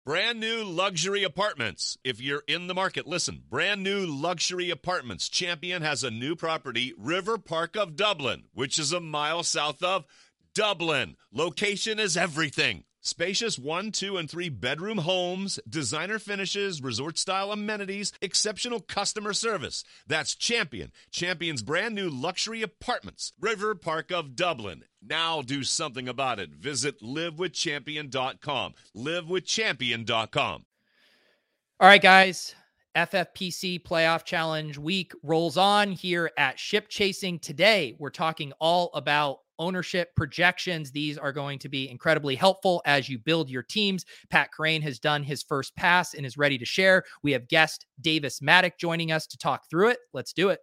Brand new luxury apartments. If you're in the market, listen. Brand new luxury apartments. Champion has a new property, River Park of Dublin, which is a mile south of Dublin. Location is everything. Spacious 1, 2, and 3 bedroom homes, designer finishes, resort-style amenities, exceptional customer service. That's Champion. Champion's brand new luxury apartments, River Park of Dublin. Now do something about it. Visit livewithchampion.com. Livewithchampion.com. All right, guys. FFPC Playoff Challenge week rolls on here at Ship Chasing. Today, we're talking all about ownership projections. These are going to be incredibly helpful as you build your teams. Pat Kerrane has done his first pass and is ready to share. We have guest Davis Mattek joining us to talk through it. Let's do it.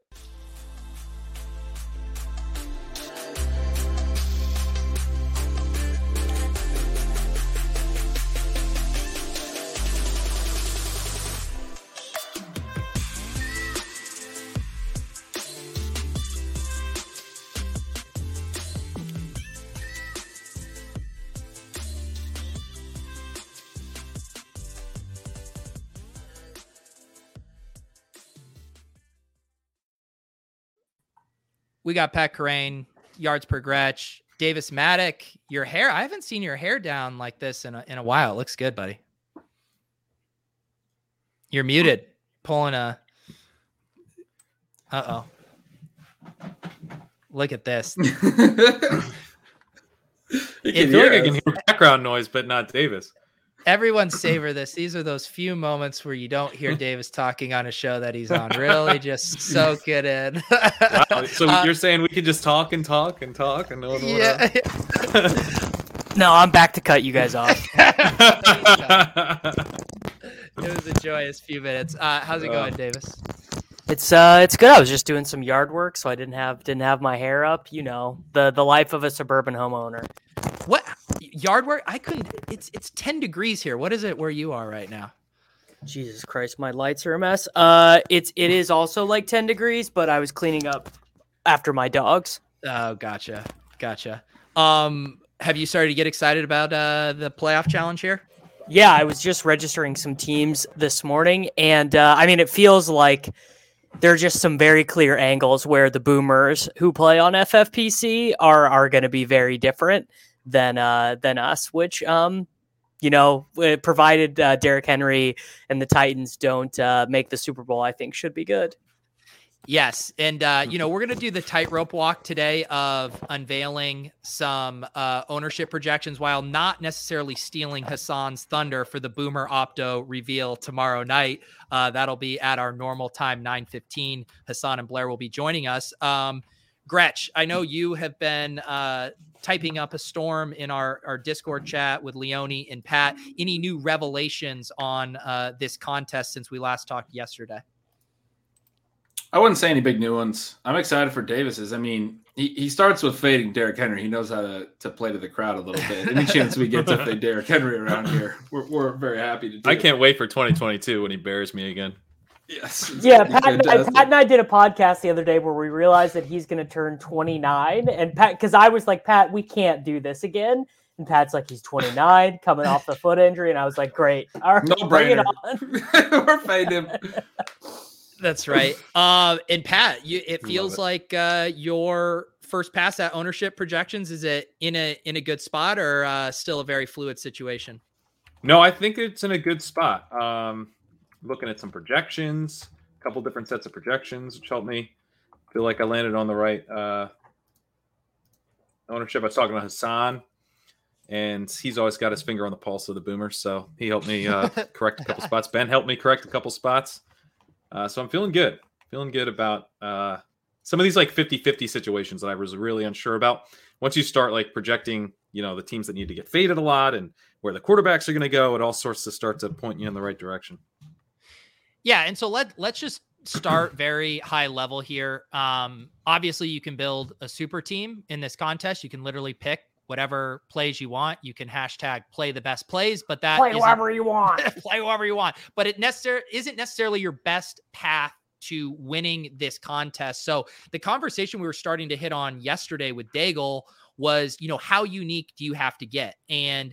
We got Pat Kerrane, yards per Gretsch, Davis Mattek. Your hair, I haven't seen your hair down like this in a while. It looks good, buddy. You're muted. Pulling a... Uh-oh. Look at this. You can hear, I can hear background noise, but not Davis. Everyone savor this. These are those few moments where you don't hear Davis talking on a show that he's on. Really just soak it in. Wow. So you're saying we could just talk and talk and talk and no one yeah. No, I'm back to cut you guys off. It was a joyous few minutes. How's it going, Davis? It's good. I was just doing some yard work, so I didn't have my hair up. You know, the life of a suburban homeowner. What yard work? I couldn't. It's 10 degrees here. What is it where you are right now? Jesus Christ, my lights are a mess. It is also like 10 degrees, but I was cleaning up after my dogs. Oh, gotcha. Have you started to get excited about the playoff challenge here? Yeah, I was just registering some teams this morning, and I mean, it feels like there are just some very clear angles where the boomers who play on FFPC are going to be very different than us, which, provided Derrick Henry and the Titans don't make the Super Bowl, I think should be good. Yes. And, we're going to do the tightrope walk today of unveiling some ownership projections while not necessarily stealing Hassan's thunder for the Boomer Opto reveal tomorrow night. That'll be at our normal time, 9:15. Hassan and Blair will be joining us. Gretsch, I know you have been typing up a storm in our Discord chat with Leone and Pat. Any new revelations on this contest since we last talked yesterday? I wouldn't say any big new ones. I'm excited for Davis's. I mean, he starts with fading Derrick Henry. He knows how to play to the crowd a little bit. Any chance we get to fade Derrick Henry around here, we're very happy to do I can't wait for 2022 when he bears me again. Yes. Yeah, Pat and I did a podcast the other day where we realized that he's going to turn 29. And Pat, because I was like, Pat, we can't do this again. And Pat's like, he's 29, coming off the foot injury. And I was like, great. All right, no bring brainer. it on. We're fading him. That's right. And Pat, it feels like your first pass at ownership projections, is it in a good spot or still a very fluid situation? No, I think it's in a good spot. Looking at some projections, a couple different sets of projections, which helped me feel like I landed on the right ownership. I was talking to Hassan, and he's always got his finger on the pulse of the Boomers, so he helped me correct a couple spots. Ben helped me correct a couple spots. So I'm feeling good about some of these like 50-50 situations that I was really unsure about. Once you start like projecting, the teams that need to get faded a lot and where the quarterbacks are going to go, it all sorts to start to point you in the right direction. Yeah. And so let's just start very high level here. Obviously you can build a super team in this contest. You can literally pick whatever plays you want. You can hashtag play the best plays, but that play whoever you want. Play whoever you want. But it isn't necessarily your best path to winning this contest. So the conversation we were starting to hit on yesterday with Daigle was, how unique do you have to get? And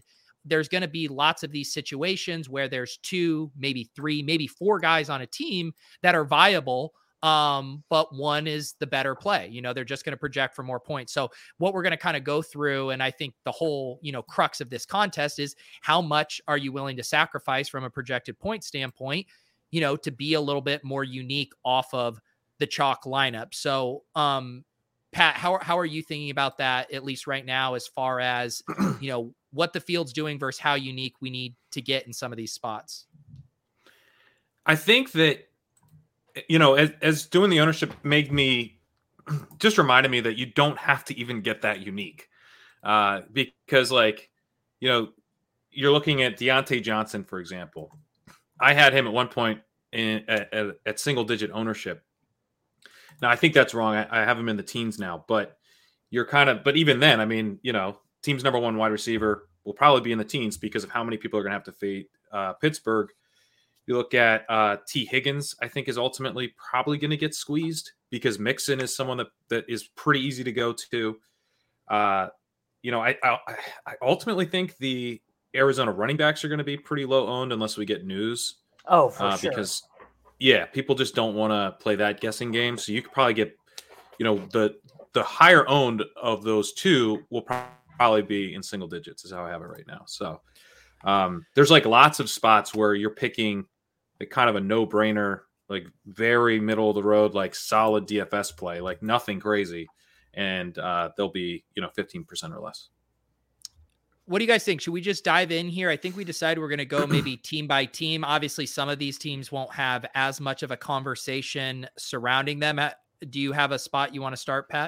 there's going to be lots of these situations where there's 2, maybe 3, maybe 4 guys on a team that are viable. But one is the better play. They're just going to project for more points. So what we're going to kind of go through, and I think the whole, crux of this contest is how much are you willing to sacrifice from a projected point standpoint, to be a little bit more unique off of the chalk lineup. So, Pat, how are you thinking about that, at least right now, as far as, what the field's doing versus how unique we need to get in some of these spots? I think that, as doing the ownership reminded me that you don't have to even get that unique. Because you're looking at Deontay Johnson, for example. I had him at one point at single digit ownership. Now I think that's wrong. I have him in the teens now, but but even then, I mean, team's number 1 wide receiver will probably be in the teens because of how many people are going to have to fade Pittsburgh. You look at T. Higgins, I think is ultimately probably going to get squeezed because Mixon is someone that is pretty easy to go to. I ultimately think the Arizona running backs are going to be pretty low owned unless we get news. Oh, for sure. Because, people just don't want to play that guessing game. So you could probably get, the higher owned of those 2 will probably be in single digits is how I have it right now. So there's lots of spots where you're picking kind of a no-brainer, very middle of the road, solid DFS play, nothing crazy. And they'll be, 15% or less. What do you guys think? Should we just dive in here? I think we decided we're going to go maybe team by team. Obviously, some of these teams won't have as much of a conversation surrounding them. Do you have a spot you want to start, Pat?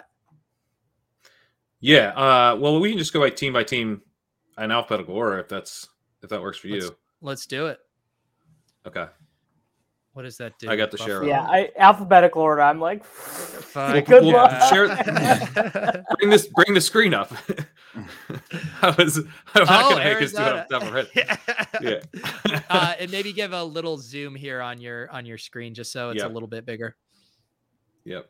Yeah. Well, we can just go by team in alphabetical order if that works for you. Let's do it. Okay. What does that do? I got the share. Yeah, alphabetical order. I'm like, good luck. Bring the screen up. I'm not going to make us do it off the top of our head. Yeah. And maybe give a little zoom here on your screen just so it's a little bit bigger. Yep.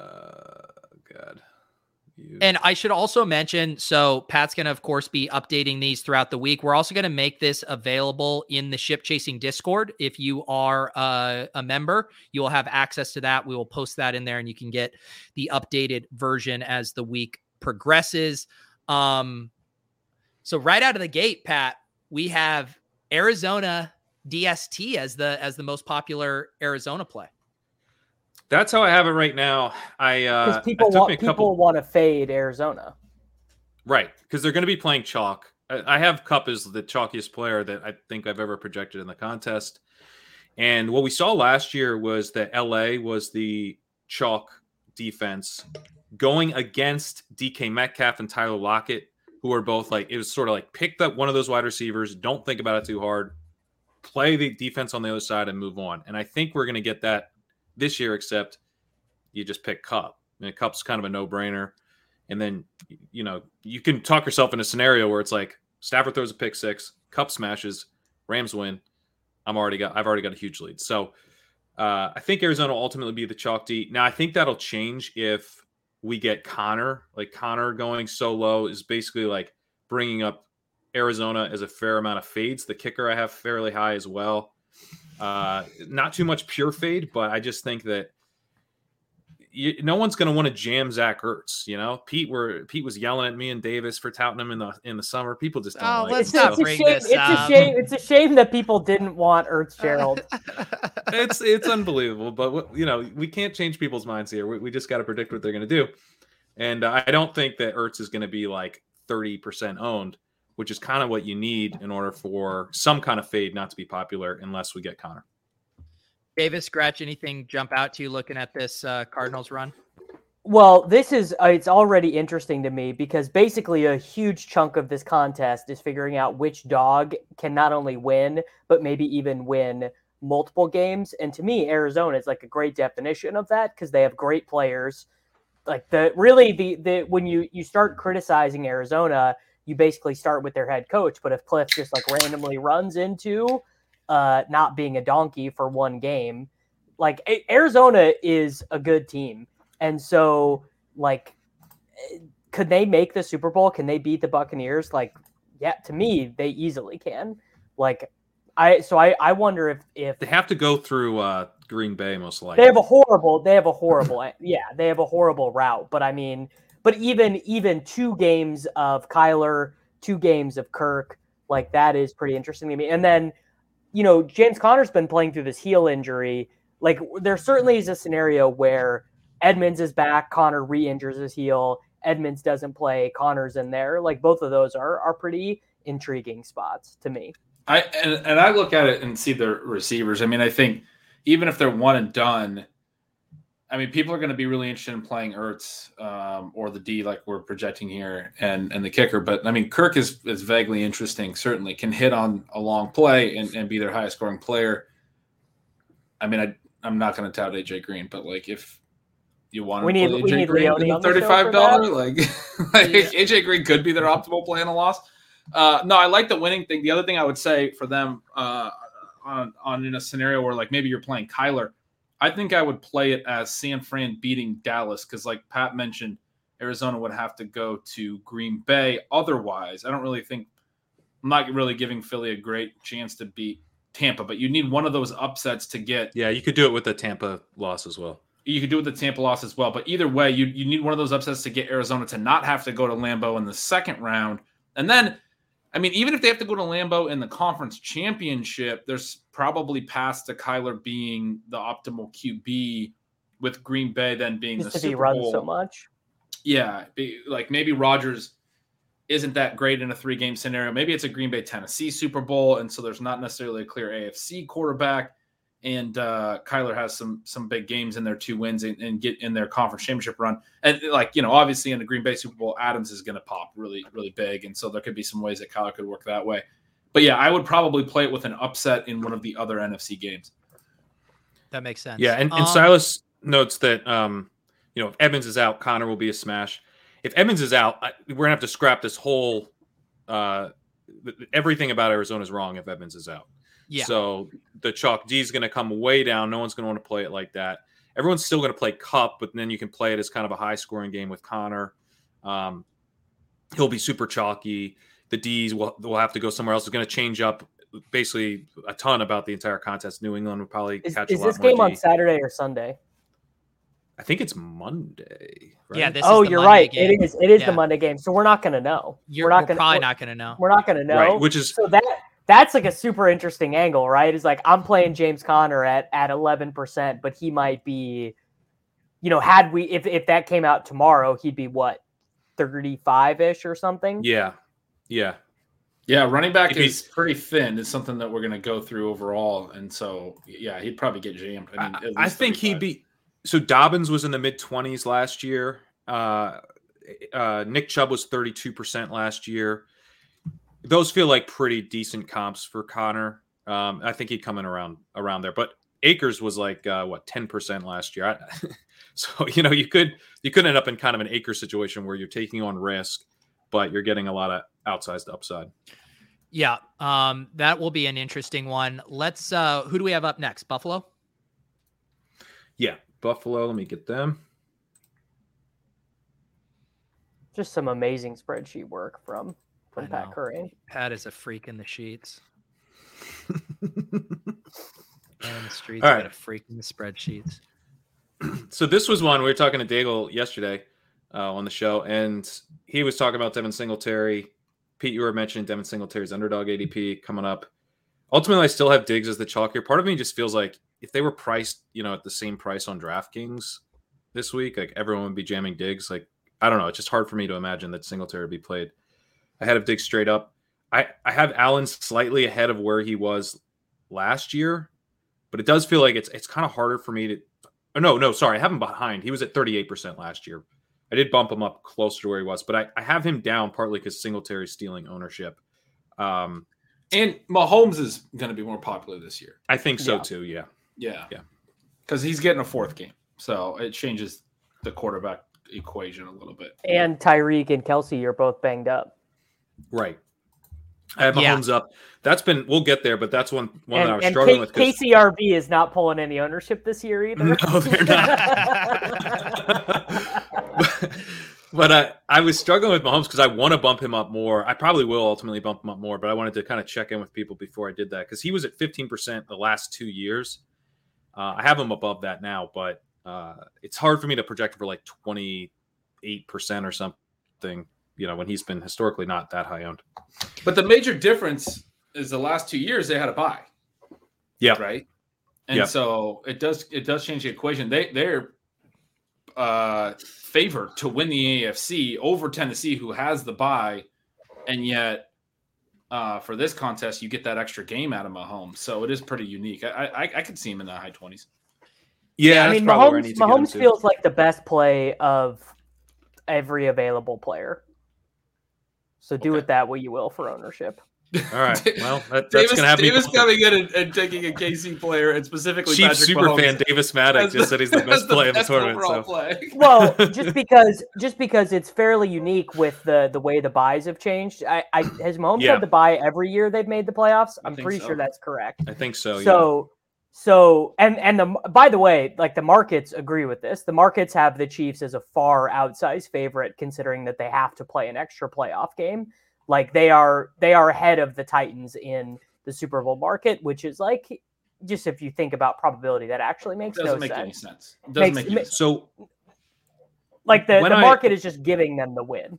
God. And I should also mention, so Pat's going to, of course, be updating these throughout the week. We're also going to make this available in the Ship Chasing Discord. If you are a member, you will have access to that. We will post that in there and you can get the updated version as the week progresses. So right out of the gate, Pat, we have Arizona DST as the most popular Arizona play. That's how I have it right now. Because people want to fade Arizona, right? Because they're going to be playing chalk. I have Kupp as the chalkiest player that I think I've ever projected in the contest. And what we saw last year was that LA was the chalk defense going against DK Metcalf and Tyler Lockett, who are both it was sort of pick up one of those wide receivers, don't think about it too hard, play the defense on the other side and move on. And I think we're going to get that this year, except you just pick Kupp. Kupp's kind of a no-brainer. And then, you can talk yourself in a scenario where it's Stafford throws a pick 6, Kupp smashes, Rams win. I've already got a huge lead. So I think Arizona will ultimately be the chalk D. Now, I think that'll change if we get Connor. Connor going so low is basically bringing up Arizona as a fair amount of fades. The kicker I have fairly high as well. Not too much pure fade, but I just think that no one's going to want to jam Zach Ertz. Pete was yelling at me and Davis for touting him in the summer. People just don't like. Let's not bring this up. It's a shame that people didn't want Ertz, Gerald. It's unbelievable, but we can't change people's minds here. We just got to predict what they're going to do, and I don't think that Ertz is going to be 30% owned, which is kind of what you need in order for some kind of fade not to be popular unless we get Connor. Davis, Scratch, anything jump out to you looking at this Cardinals run? Well, it's already interesting to me because basically a huge chunk of this contest is figuring out which dog can not only win, but maybe even win multiple games. And to me, Arizona is a great definition of that because they have great players. When you start criticizing Arizona, you basically start with their head coach. But if Cliff just randomly runs into not being a donkey for one game, Arizona is a good team. And so could they make the Super Bowl? Can they beat the Buccaneers? yeah, to me, they easily can. Like, I wonder if They have to go through Green Bay most likely. they have a horrible route. But I mean, but even 2 games of Kyler, 2 games of Kirk, like that is pretty interesting to me. And then, James Conner's been playing through this heel injury. Like, there certainly is a scenario where Edmonds is back, Conner re-injures his heel, Edmonds doesn't play, Conner's in there. Like, both of those are pretty intriguing spots to me. I look at it and see the receivers. I mean, I think even if they're one and done, I mean, people are going to be really interested in playing Ertz or the D like we're projecting here and the kicker. But I mean, Kirk is vaguely interesting, certainly can hit on a long play and be their highest scoring player. I mean, I'm not going to tout AJ Green, but like if you want to play AJ Green in the $35, like AJ Green could be their optimal play in a loss. No, I like the winning thing. The other thing I would say for them on in a scenario where like maybe you're playing Kyler, I think I would play it as San Fran beating Dallas because, like Pat mentioned, Arizona would have to go to Green Bay. Otherwise, I'm not really giving Philly a great chance to beat Tampa, but you need one of those upsets to get. Yeah, you could do it with the Tampa loss as well. You could do it with the Tampa loss as well. But either way, you need one of those upsets to get Arizona to not have to go to Lambeau in the second round. And then, I mean, even if they have to go to Lambeau in the conference championship, there's probably paths to Kyler being the optimal QB with Green Bay then being the Super Bowl. Run so much. Yeah, like maybe Rodgers isn't that great in a 3-game scenario. Maybe it's a Green Bay Tennessee Super Bowl, and so there's not necessarily a clear AFC quarterback. And Kyler has some big games in their 2 wins and get in their conference championship run. And obviously in the Green Bay Super Bowl, Adams is going to pop really, really big. And so there could be some ways that Kyler could work that way. But yeah, I would probably play it with an upset in one of the other NFC games. That makes sense. Yeah. And Silas notes that, if Edmonds is out, Conner will be a smash. If Edmonds is out, we're going to have to scrap this whole everything about Arizona is wrong if Edmonds is out. Yeah. So the chalk D is going to come way down. No one's going to want to play it like that. Everyone's still going to play Cup, but then you can play it as kind of a high-scoring game with Conner. He'll be super chalky. The Ds will have to go somewhere else. It's going to change up basically a ton about the entire contest. New England will probably catch a lot more. Is this game on Saturday or Sunday? I think it's Monday. Right? Yeah. You're Monday right. Game. It is the Monday game. So we're not going to know. We're probably not going to know. We're not going to know. Right, which is so that's like a super interesting angle, right? It's like I'm playing James Conner at 11%, but he might be, if that came out tomorrow, he'd be what, 35-ish or something? Yeah. Running back is pretty thin. It's something that we're going to go through overall, and so yeah, he'd probably get jammed. I think 35. He'd be. So Dobbins was in the mid-20s last year. Nick Chubb was 32% last year. Those feel like pretty decent comps for Conner. I think he'd come in around there. But Akers was like 10% last year. So you could end up in kind of an Akers situation where you're taking on risk, but you're getting a lot of outsized upside. Yeah, that will be an interesting one. Let's. Who do we have up next? Buffalo. Yeah, Buffalo. Let me get them. Just some amazing spreadsheet work from Pat Curry. Pat is a freak in the sheets. Man in the streets, got a freak in the spreadsheets. So this was one we were talking to Daigle yesterday on the show, and he was talking about Devin Singletary. Pete, you were mentioning Devin Singletary's underdog ADP coming up. Ultimately, I still have Diggs as the chalk here. Part of me just feels like if they were priced, at the same price on DraftKings this week, like everyone would be jamming Diggs. Like, I don't know. It's just hard for me to imagine that Singletary would be played ahead of Diggs straight up. I have Allen slightly ahead of where he was last year, but it does feel like it's kind of harder for me to. Oh, no, sorry. I have him behind. He was at 38% last year. I did bump him up closer to where he was, but I have him down partly because Singletary's stealing ownership. And Mahomes is going to be more popular this year. I think so too. Yeah. Because he's getting a 4th game, so it changes the quarterback equation a little bit. And Tyreek and Kelsey are both banged up. Right. I have Mahomes up. We'll get there, but that's one that I was struggling with. KCRB is not pulling any ownership this year either. No, they're not. But I was struggling with Mahomes because I want to bump him up more. I probably will ultimately bump him up more, but I wanted to kind of check in with people before I did that because he was at 15% the last 2 years. I have him above that now, but it's hard for me to project for like 28% or something, when he's been historically not that high owned. But the major difference is the last 2 years they had a bye. Yeah. Right. And so it does change the equation. They're favored to win the AFC over Tennessee, who has the bye, and yet for this contest you get that extra game out of Mahomes. So it is pretty unique. I could see him in the high 20s. Yeah, I mean, Mahomes feels like the best play of every available player. So do with that what you will for ownership. All right. Well, that's Davis, going to have Davis me coming in and taking a KC player, and specifically Chief Patrick super Mahomes fan Davis Maddox just said he's the best play of the tournament. So. Well, just because it's fairly unique with the way the buys have changed. Has Mahomes had the buy every year they've made the playoffs? I'm pretty sure that's correct. I think so. So by the way, like the markets agree with this. The markets have the Chiefs as a far outsized favorite, considering that they have to play an extra playoff game. Like they are ahead of the Titans in the Super Bowl market, which is like, just if you think about probability, that actually makes no sense. Doesn't make any sense. Doesn't make any sense. So, like the market is just giving them the win.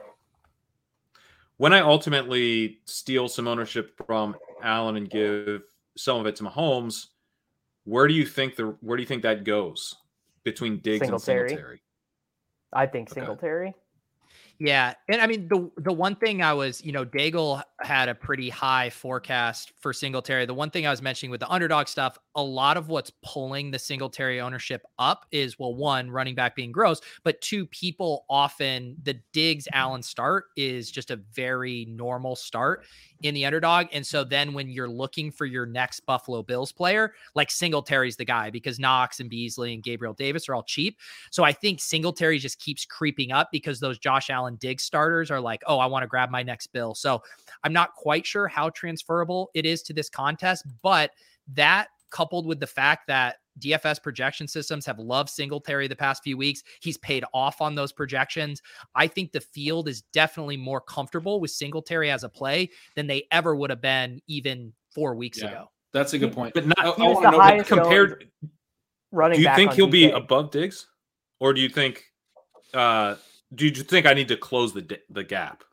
When I ultimately steal some ownership from Allen and give some of it to Mahomes, where do you think that goes between Diggs and Singletary? I think Singletary. Yeah. And I mean, the one thing I was, Daigle had a pretty high forecast for Singletary. The one thing I was mentioning with the underdog stuff, a lot of what's pulling the Singletary ownership up is, well, one, running back being gross, but two, people often, the Diggs Allen start is just a very normal start in the underdog. And so then when you're looking for your next Buffalo Bills player, like Singletary's the guy, because Knox and Beasley and Gabriel Davis are all cheap. So I think Singletary just keeps creeping up because those Josh Allen Diggs starters are like, oh, I want to grab my next Bill. So I'm not quite sure how transferable it is to this contest, but that coupled with the fact that DFS projection systems have loved Singletary the past few weeks, he's paid off on those projections. I think the field is definitely more comfortable with Singletary as a play than they ever would have been even 4 weeks ago. That's a good point. But not I want to know compared. Running. Do you back think he'll be DK. above Diggs, or do you think I need to close the gap?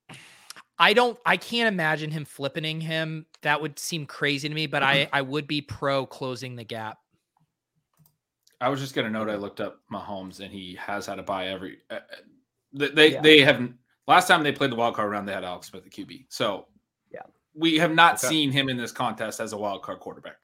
I can't imagine him flipping him. That would seem crazy to me, but I would be pro closing the gap. I was just going to note, I looked up Mahomes and he has had a bye every, they haven't, last time they played the wild card round, they had Alex Smith at QB. So we have not seen him in this contest as a wild card quarterback.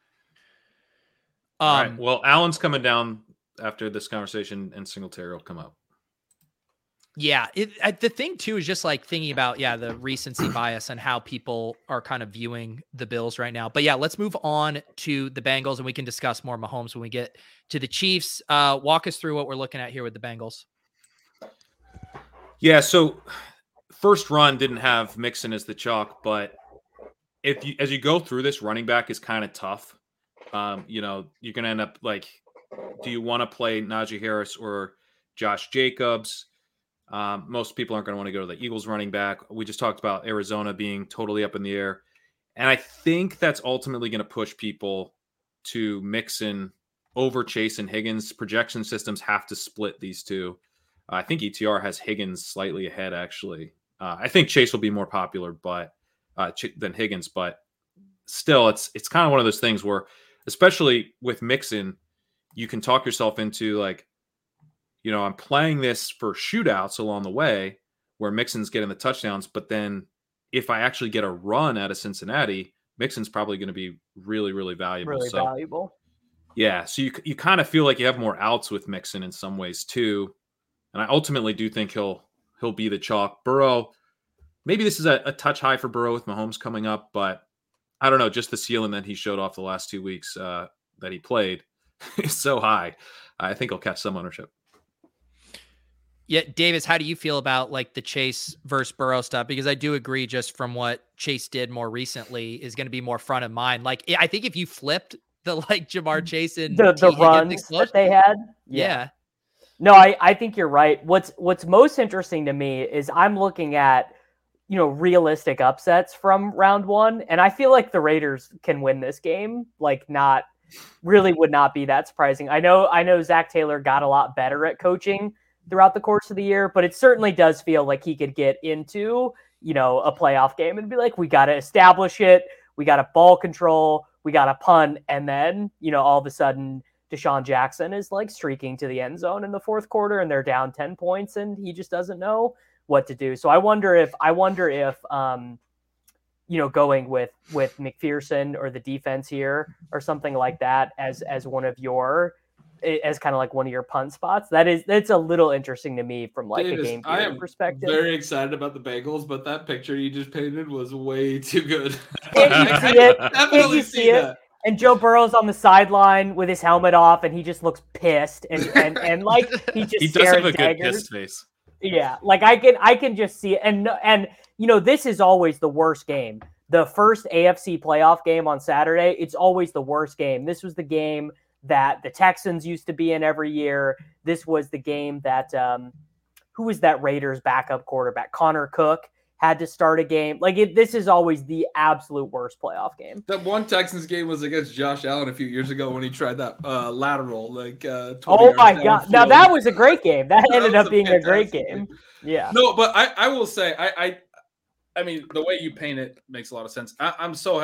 All right. Well, Allen's coming down after this conversation and Singletary will come up. Yeah. The thing too is just like thinking about, the recency bias and how people are kind of viewing the Bills right now. But let's move on to the Bengals and we can discuss more Mahomes when we get to the Chiefs. Walk us through what we're looking at here with the Bengals. Yeah. So first run didn't have Mixon as the chalk, but as you go through this, running back is kind of tough. You're going to end up like, do you want to play Najee Harris or Josh Jacobs? Most people aren't going to want to go to the Eagles running back. We just talked about Arizona being totally up in the air. And I think that's ultimately going to push people to Mixon over Chase and Higgins. Projection systems have to split these two. I think ETR has Higgins slightly ahead, actually. I think Chase will be more popular than Higgins, but still, it's kind of one of those things where, especially with Mixon, you can talk yourself into like, I'm playing this for shootouts along the way where Mixon's getting the touchdowns, but then if I actually get a run out of Cincinnati, Mixon's probably going to be really, really valuable. Valuable. Yeah. So you kind of feel like you have more outs with Mixon in some ways too. And I ultimately do think he'll be the chalk. Burrow, maybe this is a touch high for Burrow with Mahomes coming up, but I don't know, just the ceiling that he showed off the last 2 weeks that he played is so high. I think he'll catch some ownership. Yeah, Davis, how do you feel about like the Chase versus Burrow stuff? Because I do agree, just from what Chase did more recently, is going to be more front of mind. Like, I think if you flipped the like Jamar Chase and the runs that they had, No, I think you're right. What's most interesting to me is I'm looking at, realistic upsets from round one, and I feel like the Raiders can win this game. Like, not really would not be that surprising. I know Zach Taylor got a lot better at coaching throughout the course of the year, but it certainly does feel like he could get into, a playoff game and be like, we got to establish it. We got to ball control. We got to punt. And then, all of a sudden Deshaun Jackson is like streaking to the end zone in the fourth quarter and they're down 10 points and he just doesn't know what to do. So I wonder if going with McPherson or the defense here or something like that as one of your, as kind of like one of your punt spots. That's a little interesting to me from like Davis, a game I theory am perspective. Very excited about the Bengals, but that picture you just painted was way too good. Can't you see it? Definitely Can't you see it? that. And Joe Burrow's on the sideline with his helmet off, and he just looks pissed, and like he just He does have a good daggers. piss face. Yeah, like I can just see it, and this is always the worst game. The first AFC playoff game on Saturday, it's always the worst game. This was the game that the Texans used to be in every year. This was the game that who was that Raiders backup quarterback? Connor Cook had to start a game. This is always the absolute worst playoff game. That one Texans game was against Josh Allen a few years ago when he tried that lateral, 20 oh my yards God. downfield. Now that was a great game. That ended was up being a great fantastic game. Yeah. No, but I will say I mean the way you paint it makes a lot of sense. I'm so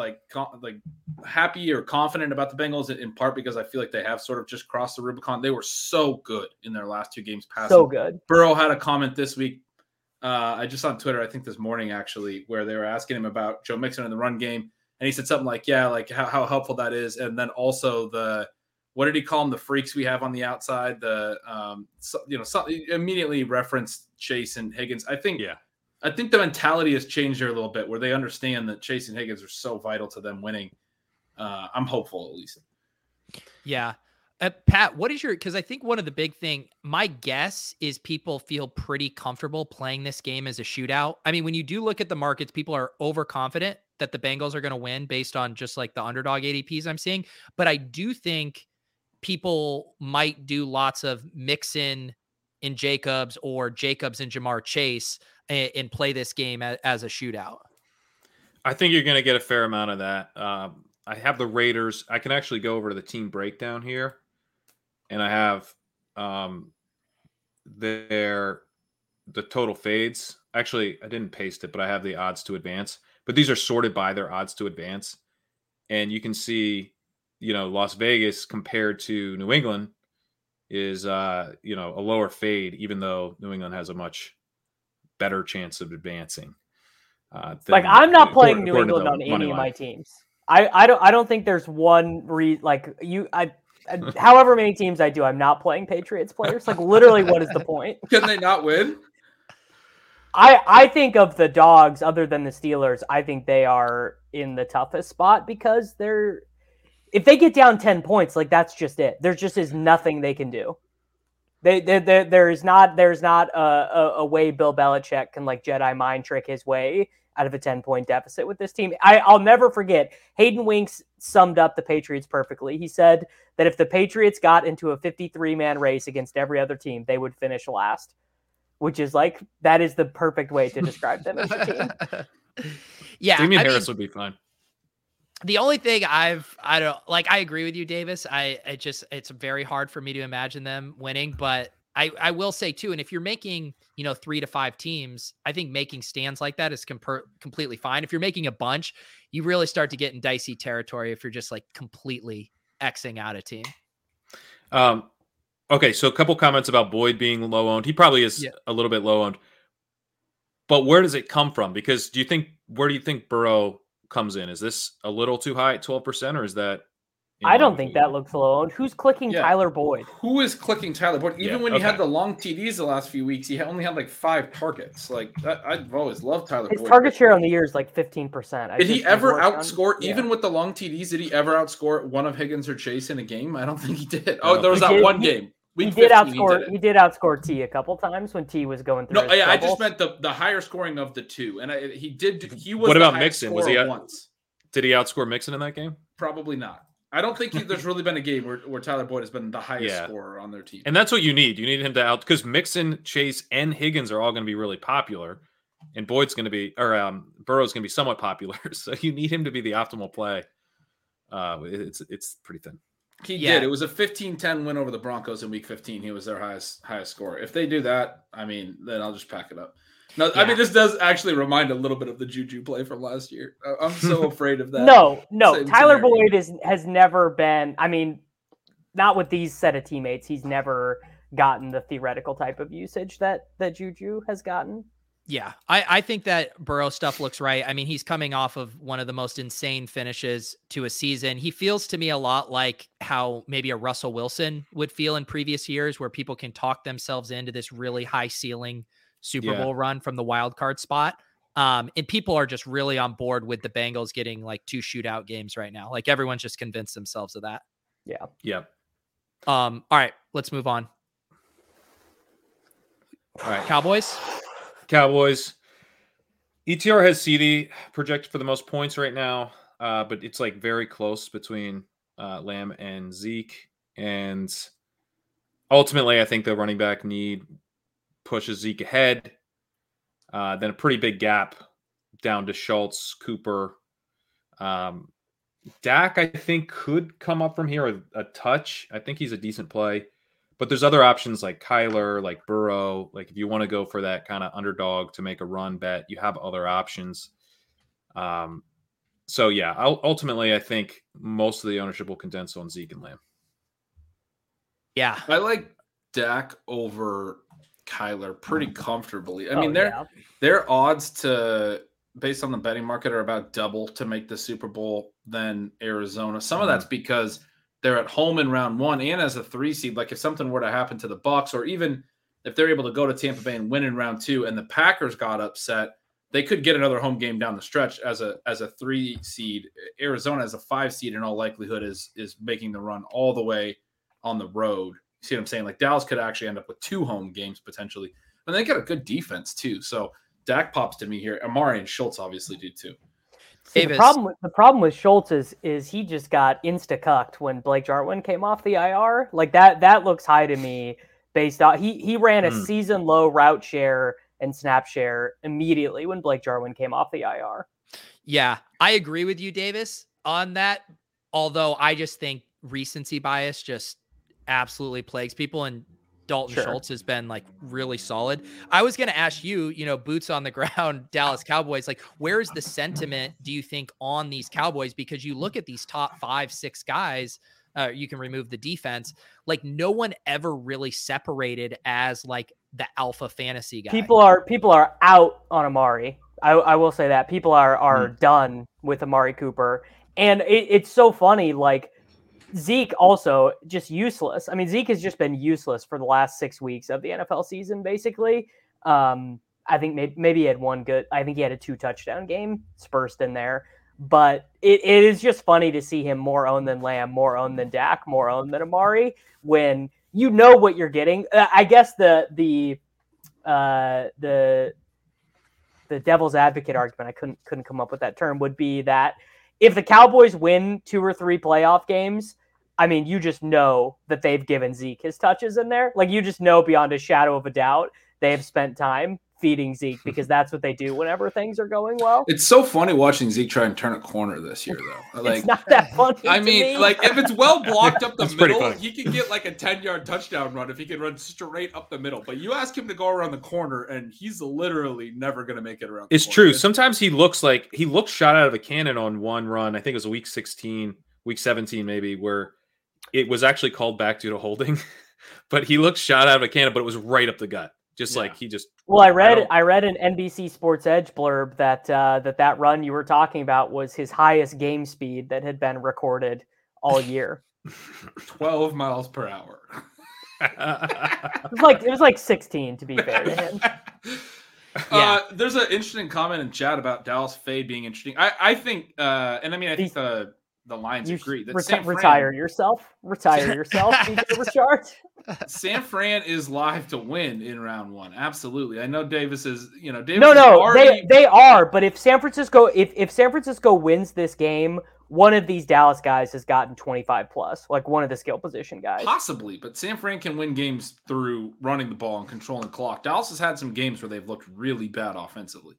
happy or confident about the Bengals in part because I feel like they have sort of just crossed the Rubicon. They were so good in their last two games passing. So good. Burrow had a comment this week. I just saw on Twitter, I think this morning actually, where they were asking him about Joe Mixon in the run game, and he said something like, "Yeah, like how helpful that is," and then also what did he call them? The freaks we have on the outside. Immediately referenced Chase and Higgins. I think the mentality has changed there a little bit, where they understand that Chase and Higgins are so vital to them winning. I'm hopeful, at least. Yeah. Pat, what is because I think one of the big thing, my guess is people feel pretty comfortable playing this game as a shootout. I mean, when you do look at the markets, people are overconfident that the Bengals are going to win based on just like the underdog ADPs I'm seeing. But I do think people might do lots of Mixon in Jacobs or Jacobs and Jamar Chase and play this game as a shootout. I think you're going to get a fair amount of that. I have the Raiders. I can actually go over to the team breakdown here. And I have the total fades. Actually, I didn't paste it, but I have the odds to advance. But these are sorted by their odds to advance. And you can see, Las Vegas compared to New England is, a lower fade, even though New England has a much better chance of advancing. I'm not playing New England on any of my teams. I don't think there's one however many teams I do, I'm not playing Patriots players. Like, literally, what is the point? Can they not win? I think of the dogs, other than the Steelers, I think they are in the toughest spot because if they get down 10 points, like that's just it. There just is nothing they can do. There's not a way Bill Belichick can like Jedi mind trick his way out of a 10-point deficit with this team. I'll never forget, Hayden Winks summed up the Patriots perfectly. He said that if the Patriots got into a 53-man race against every other team, they would finish last, which is that is the perfect way to describe them as a team. Yeah. Damian Harris would be fine. The only thing I agree with you, Davis. It's very hard for me to imagine them winning, but I will say too, and if you're making, 3 to 5 teams, I think making stands like that is completely fine. If you're making a bunch, you really start to get in dicey territory if you're just like completely Xing out a team. Okay, so a couple comments about Boyd being low owned. He probably is a little bit low owned, but where does it come from? Because where do you think Burrow comes in? Is this a little too high at 12%, or is that? I don't think that looks low owned. Who's clicking Tyler Boyd? Who is clicking Tyler Boyd? Even when he had the long TDs the last few weeks, he only had 5 targets. I've always loved Tyler Boyd. His target share on the year is 15%. Did he ever outscore, even with the long TDs, did he ever outscore one of Higgins or Chase in a game? I don't think he did. Oh, there was one game. He did outscore T a couple times when T was going through. No, I just meant the higher scoring of the two, and he was. What about Mixon? Was he once? Did he outscore Mixon in that game? Probably not. I don't think there's really been a game where Tyler Boyd has been the highest scorer on their team. And that's what you need. You need him to because Mixon, Chase, and Higgins are all going to be really popular. And Boyd's going to be, or Burrow's going to be somewhat popular. So you need him to be the optimal play. It's pretty thin. He did. It was a 15-10 win over the Broncos in week 15. He was their highest scorer. If they do that, I mean, then I'll just pack it up. No, I mean, this does actually remind a little bit of the Juju play from last year. I'm so afraid of that. No. Tyler Boyd has never been, I mean, not with these set of teammates. He's never gotten the theoretical type of usage that Juju has gotten. Yeah, I think that Burrow stuff looks right. I mean, he's coming off of one of the most insane finishes to a season. He feels to me a lot like how maybe a Russell Wilson would feel in previous years, where people can talk themselves into this really high ceiling Super Bowl run from the wild card spot. And people are just really on board with the Bengals getting like 2 shootout games right now. Like everyone's just convinced themselves of that. Yeah. Yeah. All right, let's move on. All right. Cowboys. ETR has CD projected for the most points right now, but it's like very close between Lamb and Zeke. And ultimately, I think the running back need pushes Zeke ahead. Then a pretty big gap down to Schultz, Cooper. Dak, I think, could come up from here a touch. I think he's a decent play. But there's other options like Kyler, like Burrow. Like if you want to go for that kind of underdog to make a run bet, you have other options. So yeah, ultimately, I think most of the ownership will condense on Zeke and Lamb. Yeah, I like Dak over Kyler pretty comfortably. I mean, their odds to, based on the betting market, are about double to make the Super Bowl than Arizona. Some of that's because they're at home in round 1 and as a 3 seed. Like if something were to happen to the Bucs, or even if they're able to go to Tampa Bay and win in round 2 and the Packers got upset, they could get another home game down the stretch as a 3 seed. Arizona as a 5 seed in all likelihood is making the run all the way on the road. You see what I'm saying? Like Dallas could actually end up with 2 home games potentially. And they got a good defense too. So Dak pops to me here. Amari and Schultz obviously do too. See, the problem with Schultz is he just got insta-cucked when Blake Jarwin came off the IR. Like that looks high to me based on he ran a season low route share and snap share immediately when Blake Jarwin came off the IR. Yeah, I agree with you, Davis, on that. Although I just think recency bias just absolutely plagues people, and Dalton Schultz has been like really solid. I was going to ask you, boots on the ground, Dallas Cowboys, like where's the sentiment, do you think, on these Cowboys? Because you look at these top 5-6 guys, you can remove the defense. Like no one ever really separated as like the alpha fantasy guy. People are out on Amari. I will say that people are done with Amari Cooper. And it's so funny. Like, Zeke also just useless. I mean, Zeke has just been useless for the last 6 weeks of the NFL season, basically. I think maybe he had one good. I think he had a 2 touchdown game dispersed in there. But it is just funny to see him more owned than Lamb, more owned than Dak, more owned than Amari, when you know what you're getting. I guess the devil's advocate argument, I couldn't come up with that term, would be that if the Cowboys win 2 or 3 playoff games, I mean, you just know that they've given Zeke his touches in there. Like, you just know beyond a shadow of a doubt they have spent time feeding Zeke, because that's what they do whenever things are going well. It's so funny watching Zeke try and turn a corner this year, though. Like, it's not that funny. I mean, like, if it's well blocked up the middle, he can get like a 10-yard touchdown run if he can run straight up the middle. But you ask him to go around the corner, and he's literally never going to make it around the corner. It's true. Sometimes he looks shot out of a cannon on one run. I think it was week 17 maybe, where it was actually called back due to holding. But he looked shot out of a cannon, but it was right up the gut. Like he just. Well, I read an NBC Sports Edge blurb that run you were talking about was his highest game speed that had been recorded all year. 12 miles per hour. It was like 16, to be fair to him. There's an interesting comment in chat about Dallas Fade being interesting. I think, and I mean, I think the Lions agree that retire yourself, DJ Richard. San Fran is live to win in round 1. Absolutely. I know Davis is, they are. But if San Francisco wins this game one of these Dallas guys has gotten 25 plus, like one of the skill position guys. Possibly, but San Fran can win games through running the ball and controlling the clock. Dallas has had some games where they've looked really bad offensively.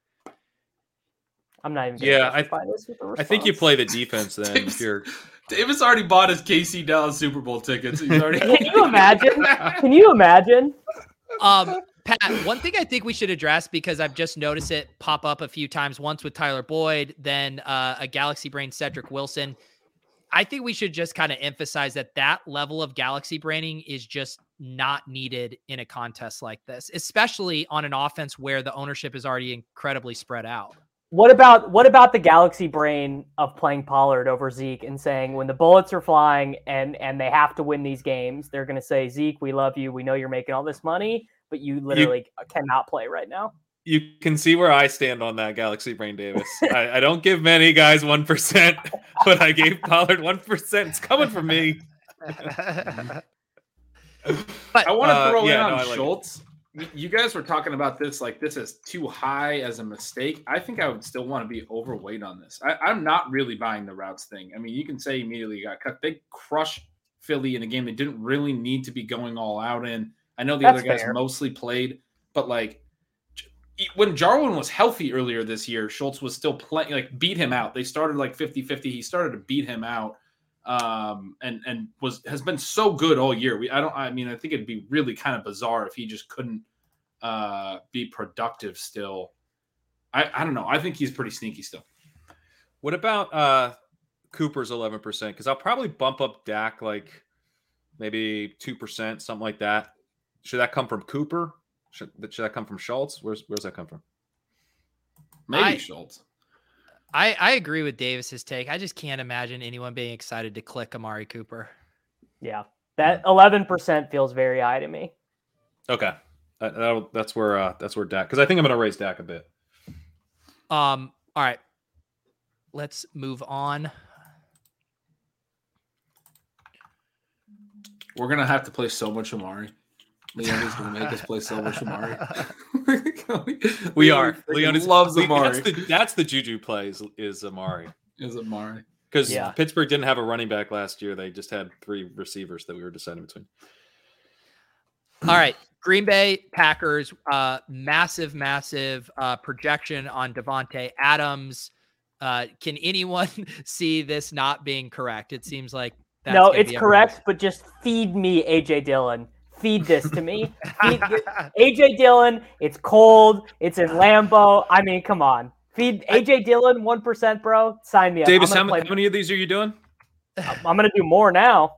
I'm not even. I think you play the defense then. If you're Davis already bought his KC Dallas Super Bowl tickets. He's already. Can you imagine? Can you imagine? Pat, one thing I think we should address, because I've just noticed it pop up a few times, once with Tyler Boyd, then a Galaxy Brain Cedric Wilson. I think we should just kind of emphasize that level of Galaxy braining is just not needed in a contest like this, especially on an offense where the ownership is already incredibly spread out. What about the Galaxy brain of playing Pollard over Zeke and saying when the bullets are flying and they have to win these games, they're going to say, Zeke, we love you. We know you're making all this money, but you literally cannot play right now. You can see where I stand on that, Galaxy Brain Davis. I don't give many guys 1%, but I gave Pollard 1%. It's coming from me. But I want to throw in on Schultz. You guys were talking about this like this is too high as a mistake. I think I would still want to be overweight on this. I'm not really buying the routes thing. I mean, you can say immediately got cut. They crushed Philly in a game they didn't really need to be going all out in. I know the other guys mostly played, but like when Jarwin was healthy earlier this year, Schultz was still playing, like beat him out. They started like 50-50. He started to beat him out. And has been so good all year. I think it'd be really kind of bizarre if he just couldn't be productive still. I don't know. I think he's pretty sneaky still. What about Cooper's 11%? Because I'll probably bump up Dak like maybe 2%, something like that. Should that come from Cooper? Should that come from Schultz? Where's that come from? Maybe Schultz. I agree with Davis's take. I just can't imagine anyone being excited to click Amari Cooper. Yeah, that 11% feels very high to me. Okay, that's where Dak, because I think I'm going to raise Dak a bit. All right, let's move on. We're gonna have to play so much Amari. Leon is going to make us play so much Amari. We are. Leon loves Amari. That's the Juju plays is Amari. Because Pittsburgh didn't have a running back last year. They just had 3 receivers that we were deciding between. All right. Green Bay Packers, massive projection on Devontae Adams. Can anyone see this not being correct? It seems like that's no, it's correct, but just feed me AJ Dillon. Feed this to me. AJ Dillon, it's cold. It's in Lambeau. I mean, come on. Feed AJ Dillon 1%, bro. Sign me up. Davis, how many of these are you doing? I'm going to do more now.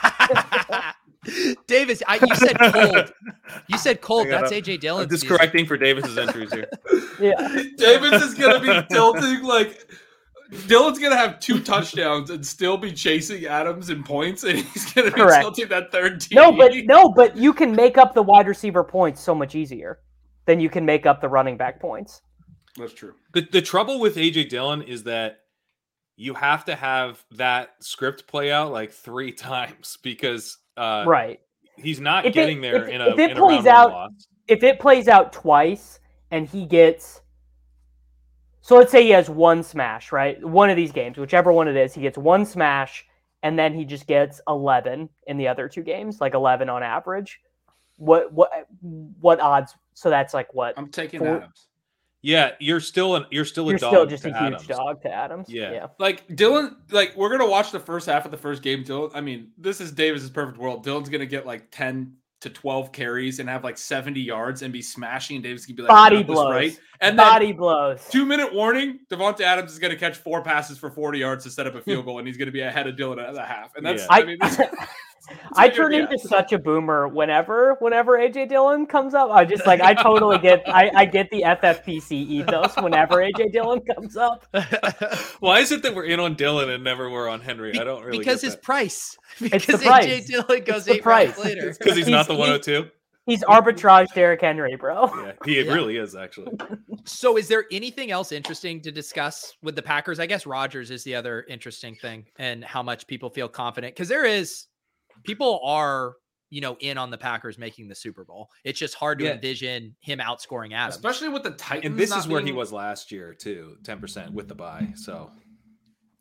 Davis, you said cold. You said cold. That's AJ Dillon. I'm just correcting for Davis's entries here. Yeah. Davis is going to be tilting like Dillon's going to have 2 touchdowns and still be chasing Adams in points, and he's going to be tilting that third team. No, but you can make up the wide receiver points so much easier than you can make up the running back points. That's true. The trouble with AJ Dillon is that you have to have that script play out like 3 times because he's not getting there in a round loss. If it plays out twice and he gets... So let's say he has 1 smash, right? One of these games, whichever one it is, he gets 1 smash, and then he just gets 11 in the other 2 games, like 11 on average. What odds? So that's like what? I'm taking Adams. Yeah, you're still a dog. You're still just a huge dog to Adams. Yeah. Like Dillon, like we're gonna watch the first half of the first game. Dillon, I mean, this is Davis's perfect world. Dillon's gonna get like 10 to 12 carries and have like 70 yards and be smashing, and Davis can be like body blows, right? And body blows. 2-minute warning: Devontae Adams is going to catch 4 passes for 40 yards to set up a field goal, and he's going to be ahead of Dillon at the half. And that's, I turn into such a boomer whenever AJ Dillon comes up. I just I totally get I get the FFPC ethos whenever AJ Dillon comes up. Why is it that we're in on Dillon and never we're on Henry? I don't really because get his that. price. Because it's the price. AJ Dillon goes 8 rounds later. Because he's not the 102. He's arbitrage Derrick Henry, bro. Yeah, he really is actually. So is there anything else interesting to discuss with the Packers? I guess Rodgers is the other interesting thing, and how much people feel confident, because people are, in on the Packers making the Super Bowl. It's just hard to envision him outscoring Adams. Especially with the Titans. And this is where he was last year too, 10% with the bye. So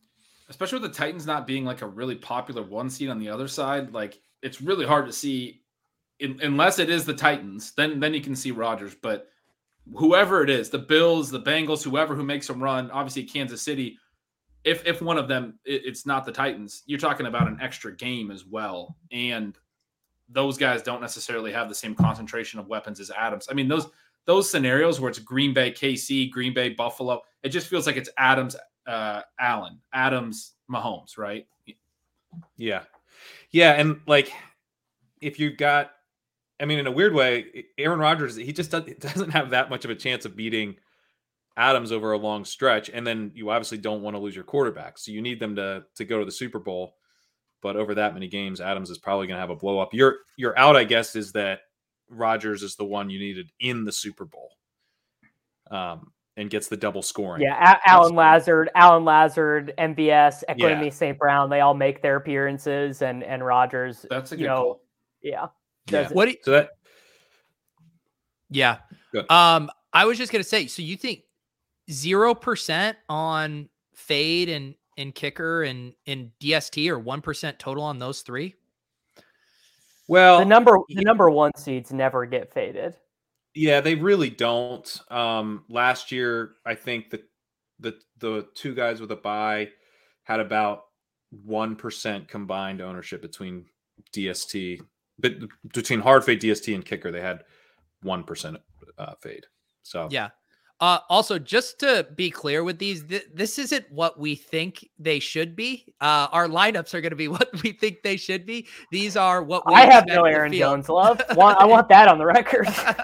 especially with the Titans not being like a really popular 1 seed on the other side, like it's really hard to see unless it is the Titans, then you can see Rodgers. But whoever it is, the Bills, the Bengals, whoever who makes them run, obviously Kansas City, if one of them, it's not the Titans, you're talking about an extra game as well. And those guys don't necessarily have the same concentration of weapons as Adams. I mean, those scenarios where it's Green Bay, KC, Green Bay, Buffalo, it just feels like it's Adams, Allen, Adams, Mahomes, right? Yeah. Yeah. And like, if you've got, I mean, in a weird way, Aaron Rodgers, he just doesn't have that much of a chance of beating Adams over a long stretch. And then you obviously don't want to lose your quarterback. So you need them to go to the Super Bowl. But over that many games, Adams is probably going to have a blow up. Your out, I guess, is that Rodgers is the one you needed in the Super Bowl, and gets the double scoring. Yeah, Alan Lazard, MVS, Equinemy St. Brown, they all make their appearances, and Rodgers. That's a good call. Yeah. Good. I was just gonna say. So you think 0% on fade and kicker and DST, or 1% total on those three? Well, the number 1 seeds never get faded. Yeah, they really don't. Last year, I think the two guys with a bye had about 1% combined ownership between DST, but between hard fade, DST, and kicker, they had 1% fade. So yeah. Also, just to be clear with these, this isn't what we think they should be. Our lineups are going to be what we think they should be. These are what we I have no Aaron Jones love. I want that on the record.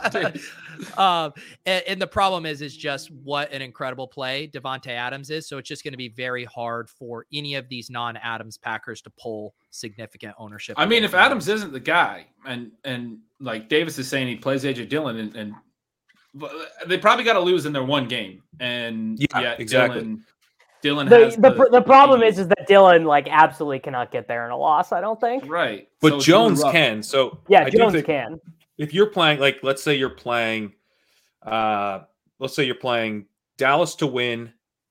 And the problem is just what an incredible play Devontae Adams is. So it's just going to be very hard for any of these non-Adams Packers to pull significant ownership. I mean, if Adams isn't the guy, and like Davis is saying, he plays AJ Dillon, and they probably got to lose in their one game. And exactly. Dylan has the problem is that Dylan like absolutely cannot get there in a loss. I don't think. Right. But so Jones can. So yeah, Jones can. If you're playing, like, let's say you're playing Dallas to win,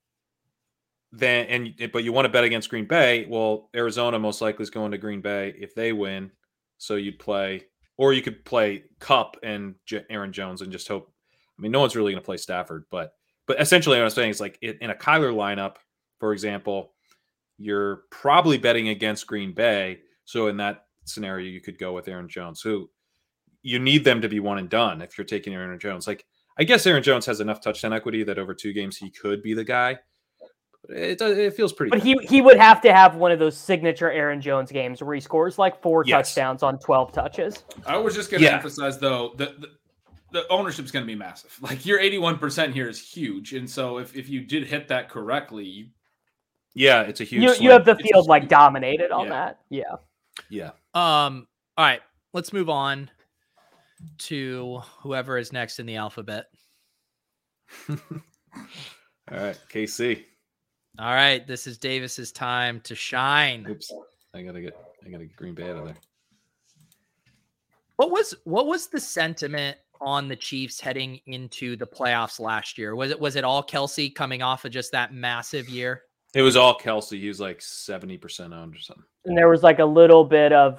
but you want to bet against Green Bay. Well, Arizona most likely is going to Green Bay if they win. So you'd play, or you could play Kupp and Aaron Jones and just hope. I mean, no one's really going to play Stafford, but essentially what I'm saying is, like, in a Kyler lineup, for example, you're probably betting against Green Bay. So in that scenario, you could go with Aaron Jones, who you need them to be one and done if you're taking Aaron Jones. Like, I guess Aaron Jones has enough touchdown equity that over 2 games he could be the guy. It feels pretty. But he would have to have one of those signature Aaron Jones games where he scores like 4 touchdowns on 12 touches. I was just going to emphasize, though, that the ownership is going to be massive. Like, your 81% here is huge, and so if you did hit that correctly, it's a huge. You have the field like dominated on that. Yeah. All right, let's move on to whoever is next in the alphabet. All right, KC. All right, this is Davis's time to shine. Oops, I gotta get Green Bay out of there. What was the sentiment on the Chiefs heading into the playoffs last year? Was it all Kelsey coming off of just that massive year? It was all Kelsey. He was like 70% owned or something. And there was like a little bit of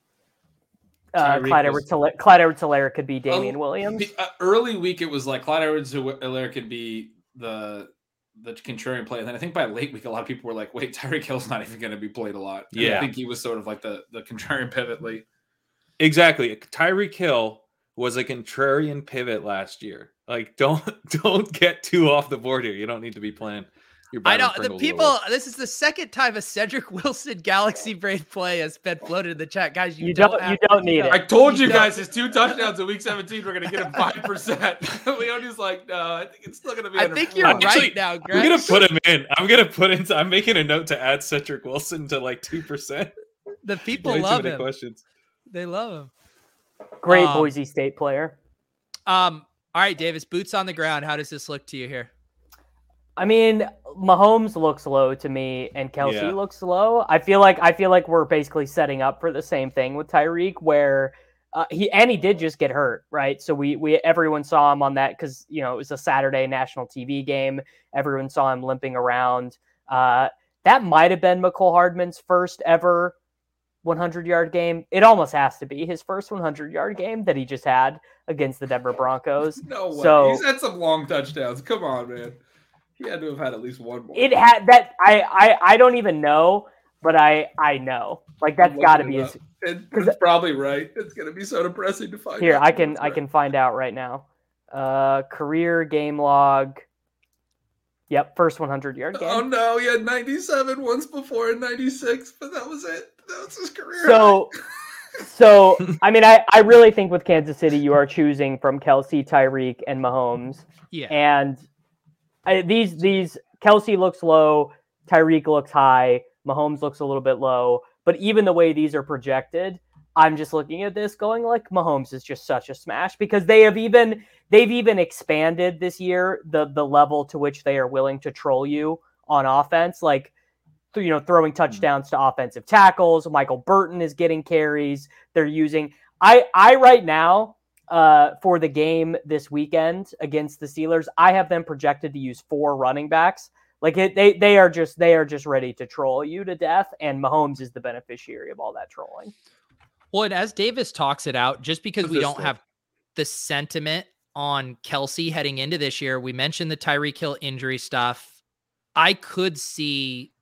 Clyde Edwards-Helaire could be Damian Williams. Early week, it was like Clyde Edwards-Helaire could be the contrarian play. And then I think by late week, a lot of people were like, wait, Tyreek Hill's not even going to be played a lot. And I think he was sort of like the contrarian pivot late. Exactly. Tyreek Hill was a contrarian pivot last year. Like, don't get too off the board here. You don't need to be playing. I know the people. This is the second time a Cedric Wilson Galaxy Brain play has been floated in the chat, guys. You don't need it. I told you guys his 2 touchdowns in week 17. We're gonna get him 5%. Leone's like, no, I think it's still gonna be. I think you're right now, Greg. I'm gonna put him in. I'm making a note to add Cedric Wilson to like 2%. The people love him. Questions. They love him. Great Boise State player. All right, Davis, boots on the ground. How does this look to you here? I mean, Mahomes looks low to me, and Kelsey looks low. I feel like we're basically setting up for the same thing with Tyreek, where he did just get hurt, right? So we everyone saw him on that because it was a Saturday national TV game. Everyone saw him limping around. That might have been McCole Hardman's first ever 100-yard game. It almost has to be his first 100-yard game that he just had against the Denver Broncos. No way. So, He's had some long touchdowns. Come on, man. He had to have had at least one more. it had that. I don't even know, but I know. Like, that's got to be his. It's probably right. It's gonna be so depressing to find. Here, out. I can find out right now. Career game log. Yep, first 100-yard game. Oh no, he had 97 once before in 96, but that was it. That was his career. So I mean, I really think with Kansas City, you are choosing from Kelsey, Tyreek, and Mahomes. Yeah. And these Kelsey looks low, Tyreek looks high, Mahomes looks a little bit low. But even the way these are projected, I'm just looking at this going like Mahomes is just such a smash because they've even expanded this year the level to which they are willing to troll you on offense, like throwing touchdowns to offensive tackles. Michael Burton is getting carries. They're using I right now for the game this weekend against the Steelers, I have them projected to use 4 running backs. Like they are just ready to troll you to death, and Mahomes is the beneficiary of all that trolling. Well, and as Davis talks it out, just because we don't have the sentiment on Kelsey heading into this year, we mentioned the Tyreek Hill injury stuff. I could see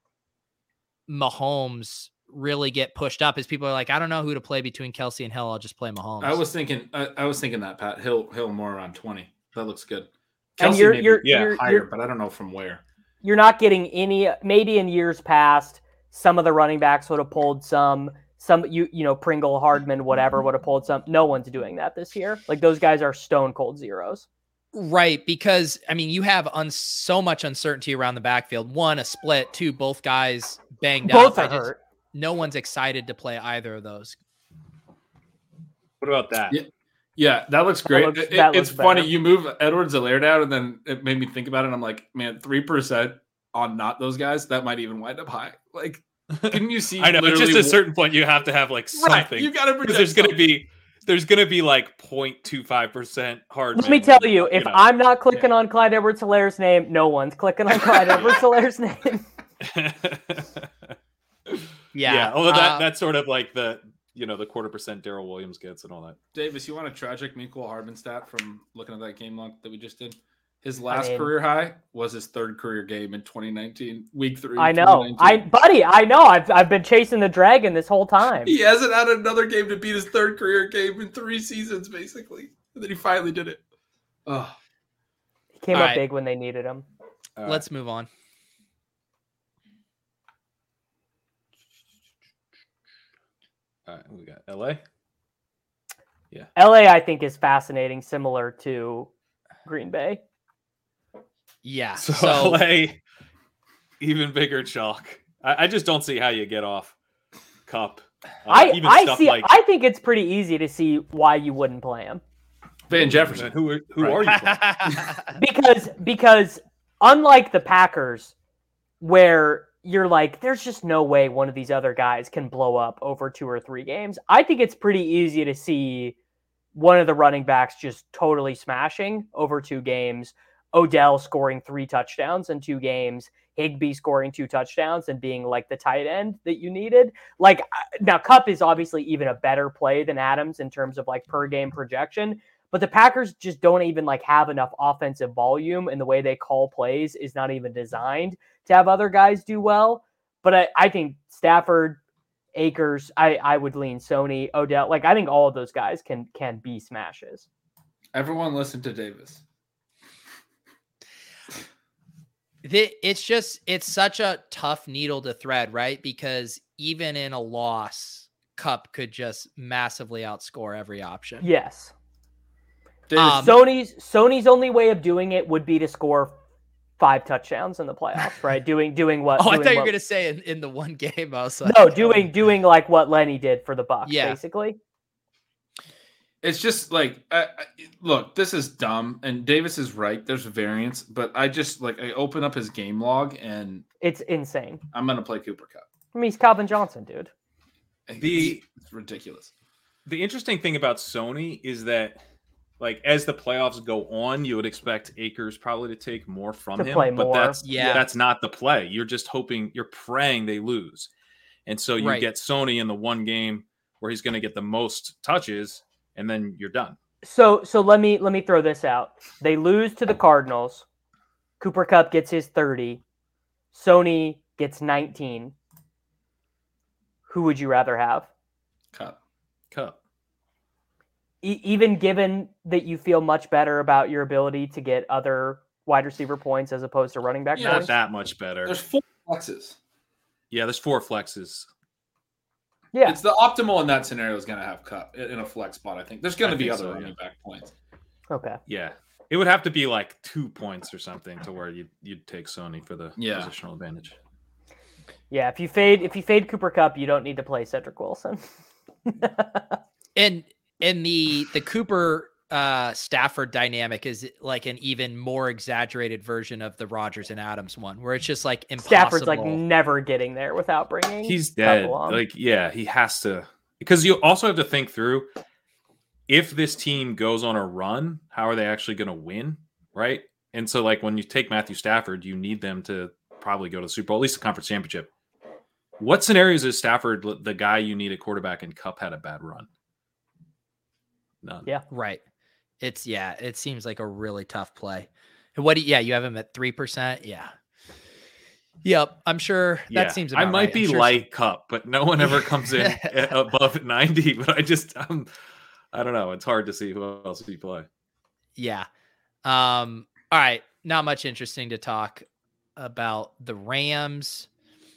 Mahomes really get pushed up as people are like, I don't know who to play between Kelsey and Hill. I'll just play Mahomes. I was thinking that, Pat. Hill more around 20. That looks good. And Kelsey you're higher, but I don't know from where. You're not getting any. Maybe in years past, some of the running backs would have pulled some Pringle, Hardman, whatever would have pulled some. No one's doing that this year. Like, those guys are stone cold zeros. Right, because I mean, you have so much uncertainty around the backfield. 1, a split. 2, both guys banged Both up. are hurt. No one's excited to play either of those. What about that? Yeah, that looks great. It's funny. better. You move Edwards-Helaire down, and then it made me think about it. And I'm like, man, 3% on not those guys, that might even wind up high. Like, can you see? I know. It's just a certain point you have to have like something. Right, you got to because there's gonna be like 0.25% hard. Let me tell you, if I'm not clicking on Clyde Edwards-Helaire's name, no one's clicking on Clyde Edwards-Helaire's name. Yeah. Although that's sort of like the 0.25% Darrell Williams gets and all that. Davis, you want a tragic Mecole Hardman stat from looking at that game log that we just did? His last career high was his 3rd career game in 2019, week 3. I know. I know. I've been chasing the dragon this whole time. He hasn't had another game to beat his 3rd career game in 3 seasons, basically. And then he finally did it. Oh. He came up big when they needed him. Let's move on. All right, we got LA. Yeah. LA, I think, is fascinating, similar to Green Bay. Yeah. So LA, even bigger chalk. I just don't see how you get off Kupp. I think it's pretty easy to see why you wouldn't play him. Van Jefferson. Who are you playing? because unlike the Packers, where you're like, there's just no way one of these other guys can blow up over 2 or 3 games. I think it's pretty easy to see one of the running backs just totally smashing over 2 games. Odell scoring 3 touchdowns in 2 games. Higbee scoring 2 touchdowns and being like the tight end that you needed. Like, now Kupp is obviously even a better play than Adams in terms of like per game projection, but the Packers just don't even like have enough offensive volume, and the way they call plays is not even designed to have other guys do well. But I think Stafford, Akers, I would lean Sony, Odell. Like, I think all of those guys can be smashes. Everyone listen to Davis. It's such a tough needle to thread, right? Because even in a loss, Kupp could just massively outscore every option. Yes. Sony's only way of doing it would be to score 5 touchdowns in the playoffs, right? Doing what? I thought you were gonna say in the one game. I was like, no, doing like what Lenny did for the Bucs, basically. It's just like, look, this is dumb, and Davis is right. There's variance, but I open up his game log, and it's insane. I'm gonna play Cooper Kupp. I mean, he's Calvin Johnson, dude. It's ridiculous. The interesting thing about Sony is that like as the playoffs go on, you would expect Akers probably to take more from To him, play but more. that's not the play. You're just hoping, you're praying they lose. And so you Right. get Sony in the one game where he's going to get the most touches, and then you're done. So let me throw this out. They lose to the Cardinals. Cooper Kupp gets his 30. Sony gets 19. Who would you rather have? Cup. Even given that you feel much better about your ability to get other wide receiver points as opposed to running back Yeah, Not points? that much better. There's 4 flexes. Yeah, there's 4 flexes. Yeah. It's the optimal in that scenario is going to have Cup in a flex spot. I think there's going I to be think other so, running yeah. back points. Okay. Yeah. It would have to be like 2 points or something to where you'd take Sony for the Yeah. positional advantage. Yeah, if you fade Cooper Kupp, you don't need to play Cedric Wilson. And the Cooper Stafford dynamic is like an even more exaggerated version of the Rodgers and Adams one, where it's just like impossible. Stafford's like never getting there without bringing. He's Kupp dead. along. Like, yeah, he has to, because you also have to think through, if this team goes on a run, how are they actually going to win, right? And so, like, when you take Matthew Stafford, you need them to probably go to the Super Bowl, at least the conference championship. What scenarios is Stafford the guy you need at quarterback, and Kupp had a bad run? None. Yeah. Right. It seems like a really tough play. And you have him at 3%. Yeah. Yep. I'm sure that seems about I might right. be I'm sure light Kupp, but no one ever comes in above 90. But I don't know. It's hard to see who else we play. Yeah. All right. Not much interesting to talk about. The Rams.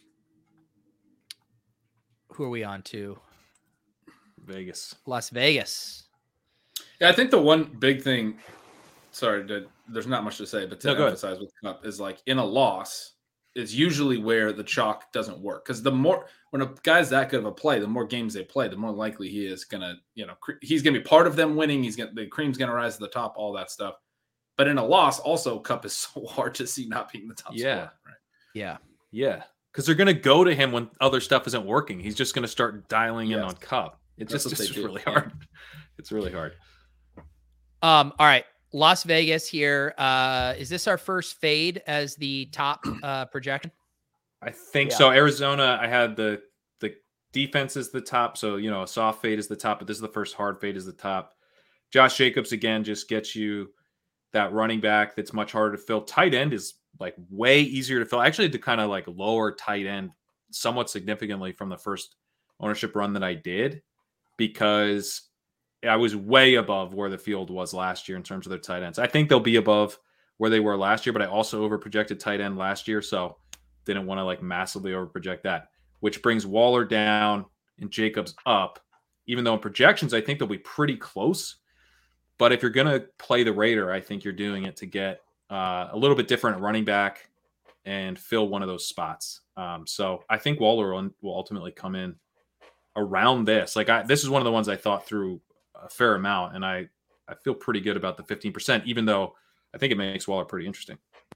Who are we on to? Vegas. Las Vegas. Yeah, I think the one big thing, there's not much to say, but to No, go ahead. emphasize with Cup is like in a loss is usually where the chalk doesn't work. Because when a guy's that good of a play, the more games they play, the more likely he is gonna, he's gonna be part of them winning. The cream's gonna rise to the top, all that stuff. But in a loss, also Cup is so hard to see not being the top scorer, right? Yeah. Yeah. Because they're going to go to him when other stuff isn't working. He's just going to start dialing in Yes. on Kupp. It's That's just what they do. really Yeah. hard. It's really hard. All right. Las Vegas here. Is this our first fade as the top projection? I think Yeah. so. Arizona, I had the defense is the top. So, a soft fade is the top, but this is the first hard fade is the top. Josh Jacobs, again, just gets you that running back that's much harder to fill. Tight end is like way easier to fill. I actually had to kind of like lower tight end somewhat significantly from the first ownership run that I did, because I was way above where the field was last year in terms of their tight ends. I think they'll be above where they were last year, but I also overprojected tight end last year, so didn't want to like massively overproject that, which brings Waller down and Jacobs up, even though in projections, I think they'll be pretty close. But if you're going to play the Raider, I think you're doing it to get a little bit different running back and fill one of those spots. So I think Waller will ultimately come in around this. This is one of the ones I thought through a fair amount, and I feel pretty good about the 15%, even though I think it makes Waller pretty interesting.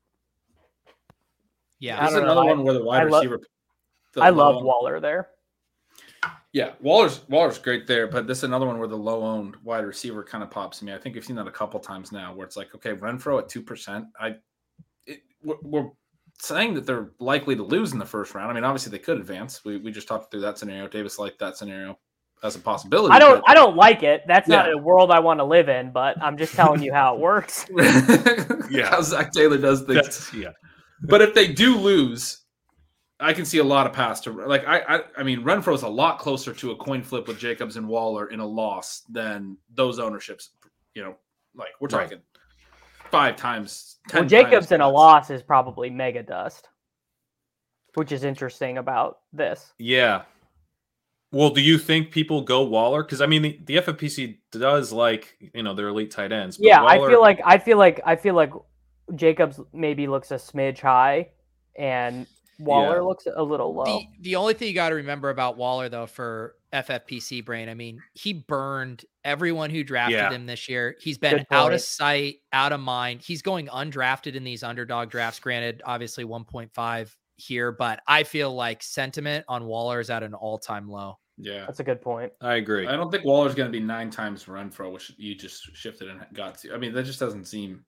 Yeah. This is don't know. another one where the wide receiver. I love Waller there. Yeah, Waller's great there, but this is another one where the low-owned wide receiver kind of pops to me. I think we've seen that a couple times now, where it's like, okay, Renfro at 2%. We're saying that they're likely to lose in the first round. I mean, obviously they could advance. We just talked through that scenario. Davis liked that scenario as a possibility. I don't like it. That's not Yeah. a world I want to live in, but I'm just telling you how it works. Yeah. How Zach Taylor does things. But if they do lose, I can see a lot of paths to I mean Renfro is a lot closer to a coin flip with Jacobs and Waller in a loss than those ownerships. Like we're Right. talking 5 times. 10 Well, Jacobs times in a less. loss is probably mega dust, which is interesting about this. Yeah. Well, do you think people go Waller? Because I mean, the FFPC does like their elite tight ends. But Yeah, Waller, I feel like Jacobs maybe looks a smidge high, and Waller Yeah. looks a little low. The only thing you got to remember about Waller, though, for FFPC brain, I mean, he burned everyone who drafted Yeah. him this year. He's been Good out of point. sight, out of mind. He's going undrafted in these underdog drafts. Granted, obviously 1.5 here, but I feel like sentiment on Waller is at an all-time low. Yeah. That's a good point. I agree. I don't think Waller's going to be 9 times Renfro, which you just shifted and got to. I mean, that just doesn't seem.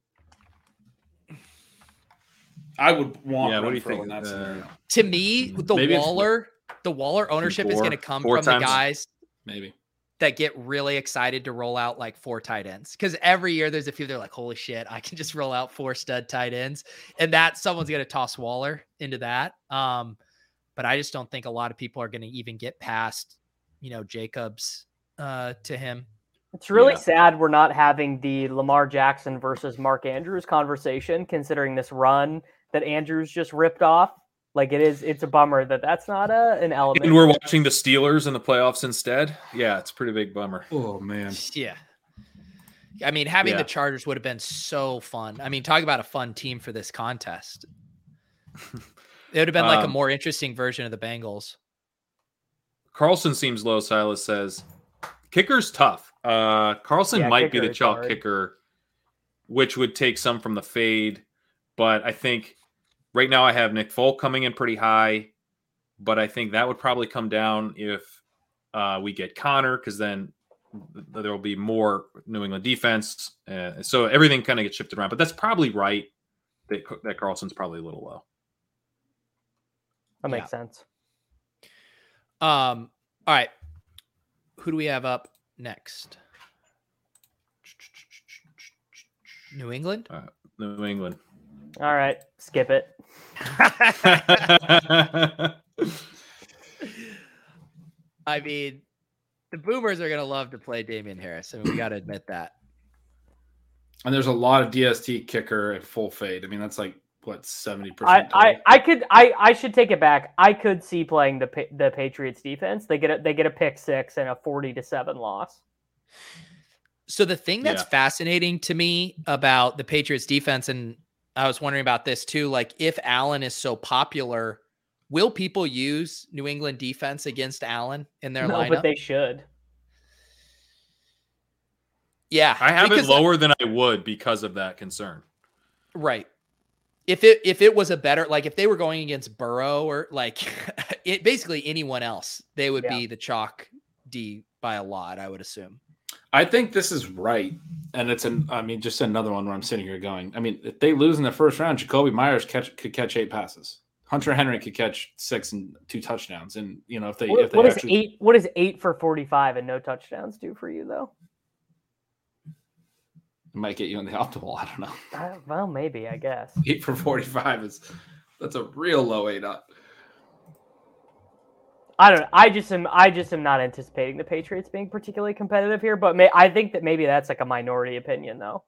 I would want Yeah, what do you Renfro think? in that scenario. To me, Maybe it's the Waller ownership is four- going to come four from times? the guys Maybe. that get really excited to roll out like 4 tight ends. Because every year there's a few, they're like, holy shit, I can just roll out 4 stud tight ends. And that someone's going to toss Waller into that. But I just don't think a lot of people are going to even get past, Jacobs to him. It's really Yeah. sad we're not having the Lamar Jackson versus Mark Andrews conversation, considering this run that Andrews just ripped off. Like it's a bummer that's not an element. And we're watching the Steelers in the playoffs instead. Yeah, it's a pretty big bummer. Oh, man. Yeah. I mean, having Yeah. the Chargers would have been so fun. I mean, talk about a fun team for this contest. It would have been like a more interesting version of the Bengals. Carlson seems low. Silas says kicker's tough. Carlson Yeah, might be kicker the is chalk hard. kicker, which would take some from the fade. But I think right now I have Nick Folk coming in pretty high. But I think that would probably come down if we get Connor, because then there will be more New England defense. So everything kind of gets shifted around. But that's probably right that Carlson's probably a little low. That makes sense. All right. Who do we have up next? New England? New England. All right, skip it. I mean, the Boomers are going to love to play Damian Harris. I mean, we got to admit that. And there's a lot of DST kicker at full fade. I mean, that's like, what, 70%? I should take it back. I could see playing the Patriots defense. They get a pick 6 and a 40-7 loss. So the thing that's fascinating to me about the Patriots defense, and I was wondering about this too, like if Allen is so popular, will people use New England defense against Allen in their lineup? But they should. Yeah. I have it lower than I would because of that concern. Right. If it was a better, like if they were going against Burrow or like it basically anyone else, they would be the chalk D by a lot, I would assume. I think this is right. And it's just another one where I'm sitting here going, I mean, if they lose in the first round, Jacoby Myers could catch 8 passes. Hunter Henry could catch 6 and 2 touchdowns. And what does 8 for 45 and no touchdowns do for you though? It might get you in the optimal. I don't know. Well, maybe, I guess. 8 for 45 that's a real low 8 up. I don't know. I just am not anticipating the Patriots being particularly competitive here, but I think that maybe that's like a minority opinion though.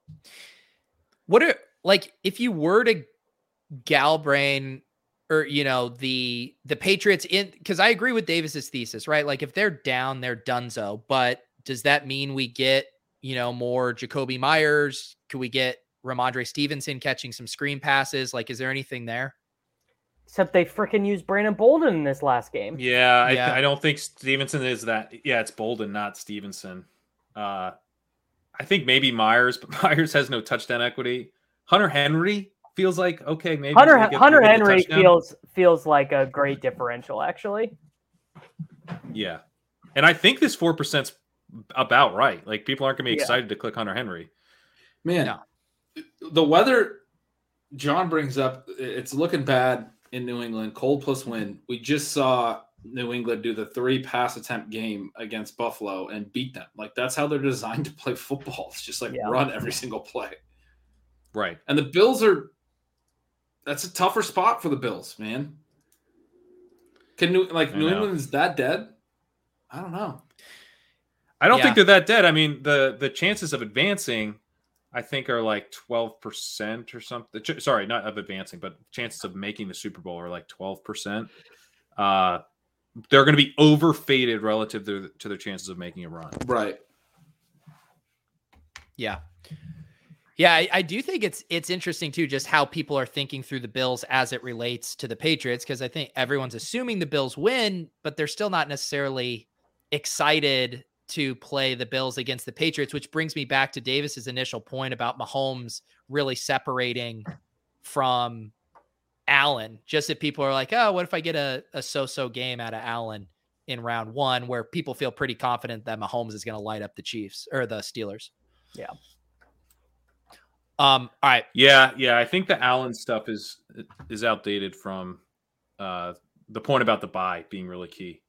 If you were to Galbrain or, the Patriots because I agree with Davis's thesis, right? Like if they're down, they're donezo, but does that mean we get, more Jacoby Myers? Could we get Ramondre Stevenson catching some screen passes? Like, is there anything there? Except they freaking used Brandon Bolden in this last game. Yeah, I don't think Stevenson is that. Yeah, it's Bolden, not Stevenson. I think maybe Myers, but Myers has no touchdown equity. Hunter Henry feels like, okay, maybe. Hunter Henry feels like a great differential, actually. Yeah. And I think this 4%'s about right. Like, people aren't going to be excited to click Hunter Henry. Man, the weather John brings up, it's looking bad in New England. Cold plus wind. We just saw New England do the 3 pass attempt game against Buffalo and beat them. Like, that's how they're designed to play football. It's just run every single play. Right. And the Bills that's a tougher spot for the Bills, man. New England is that dead? I don't know. I don't think they're that dead. I mean, the chances of advancing, I think, are like 12% or something. Sorry, not of advancing, but chances of making the Super Bowl are like 12%. They're going to be overfaded relative to their chances of making a run. Right. Yeah. Yeah, I do think it's interesting too, just how people are thinking through the Bills as it relates to the Patriots, because I think everyone's assuming the Bills win, but they're still not necessarily excited to play the Bills against the Patriots, which brings me back to Davis's initial point about Mahomes really separating from Allen. Just if people are like, oh, what if I get a so-so game out of Allen in round one, where people feel pretty confident that Mahomes is going to light up the Chiefs or the Steelers. Yeah. All right. Yeah. I think the Allen stuff is outdated from the point about the bye being really key.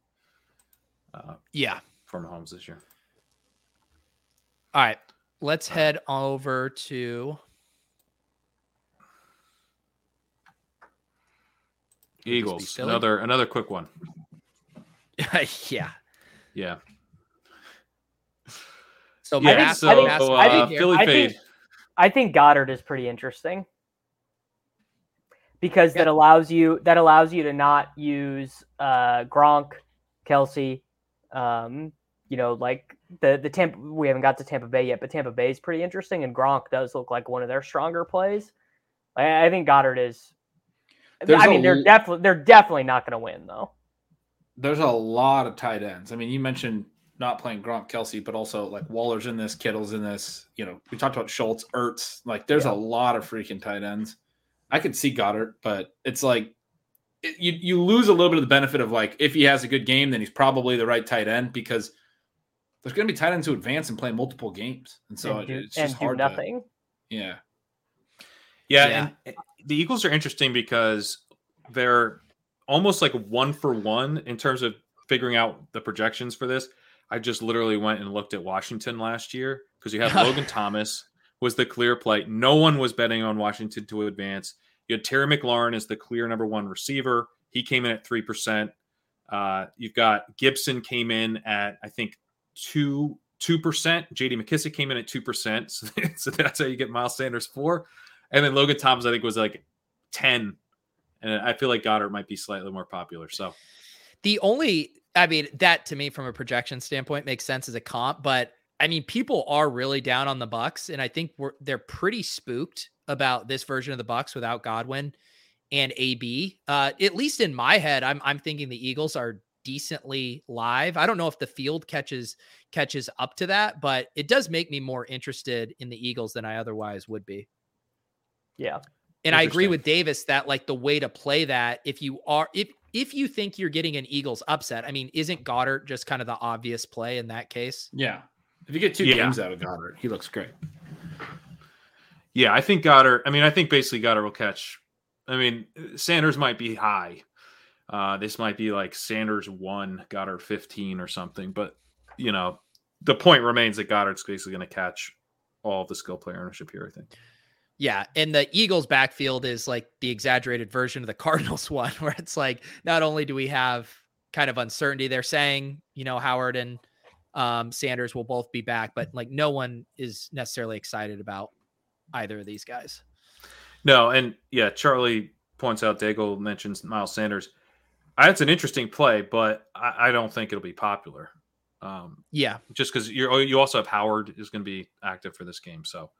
For Mahomes this year. All right. Let's head over to Eagles. Another quick one. Yeah. So Philly fade. I think Goddard is pretty interesting because that allows you to not use Gronk, Kelsey. Like the Tampa. We haven't got to Tampa Bay yet, but Tampa Bay is pretty interesting, and Gronk does look like one of their stronger plays. I think Goddard is. They're definitely not going to win though. There's a lot of tight ends. I mean, you mentioned not playing Gronk, Kelsey, but also like Waller's in this, Kittle's in this. We talked about Schultz, Ertz. Like, there's a lot of freaking tight ends. I could see Goddard, but it's like you lose a little bit of the benefit of like if he has a good game, then he's probably the right tight end because there's going to be tight ends who advance and play multiple games, and so it's just hard. Nothing. Yeah. And the Eagles are interesting because they're almost like 1-for-1 in terms of figuring out the projections for this. I just literally went and looked at Washington last year because you had Logan Thomas was the clear play. No one was betting on Washington to advance. You had Terry McLaurin as the clear number one receiver. He came in at 3%. You've got Gibson came in at, I think, 2%. J.D. McKissick came in at 2%. So that's how you get Miles Sanders 4. And then Logan Thomas, I think, was like 10. And I feel like Goddard might be slightly more popular. So that to me from a projection standpoint makes sense as a comp, but I mean, people are really down on the Bucs, and I think they're pretty spooked about this version of the Bucs without Godwin and AB. At least in my head, I'm thinking the Eagles are decently live. I don't know if the field catches up to that, but it does make me more interested in the Eagles than I otherwise would be. Yeah. And I agree with Davis that like the way to play that, if you think you're getting an Eagles upset, I mean, isn't Goddard just kind of the obvious play in that case? Yeah. If you get 2 games out of Goddard, he looks great. Yeah, I think basically Goddard will catch. I mean, Sanders might be high. This might be like Sanders 1, Goddard 15 or something. But, the point remains that Goddard's basically going to catch all of the skill player ownership here, I think. Yeah, and the Eagles backfield is like the exaggerated version of the Cardinals one, where it's like not only do we have kind of uncertainty, they're saying, Howard and Sanders will both be back, but like no one is necessarily excited about either of these guys. No, and yeah, Charlie points out, Daigle mentions Miles Sanders. That's an interesting play, but I don't think it'll be popular. Just because you also have Howard is going to be active for this game, so.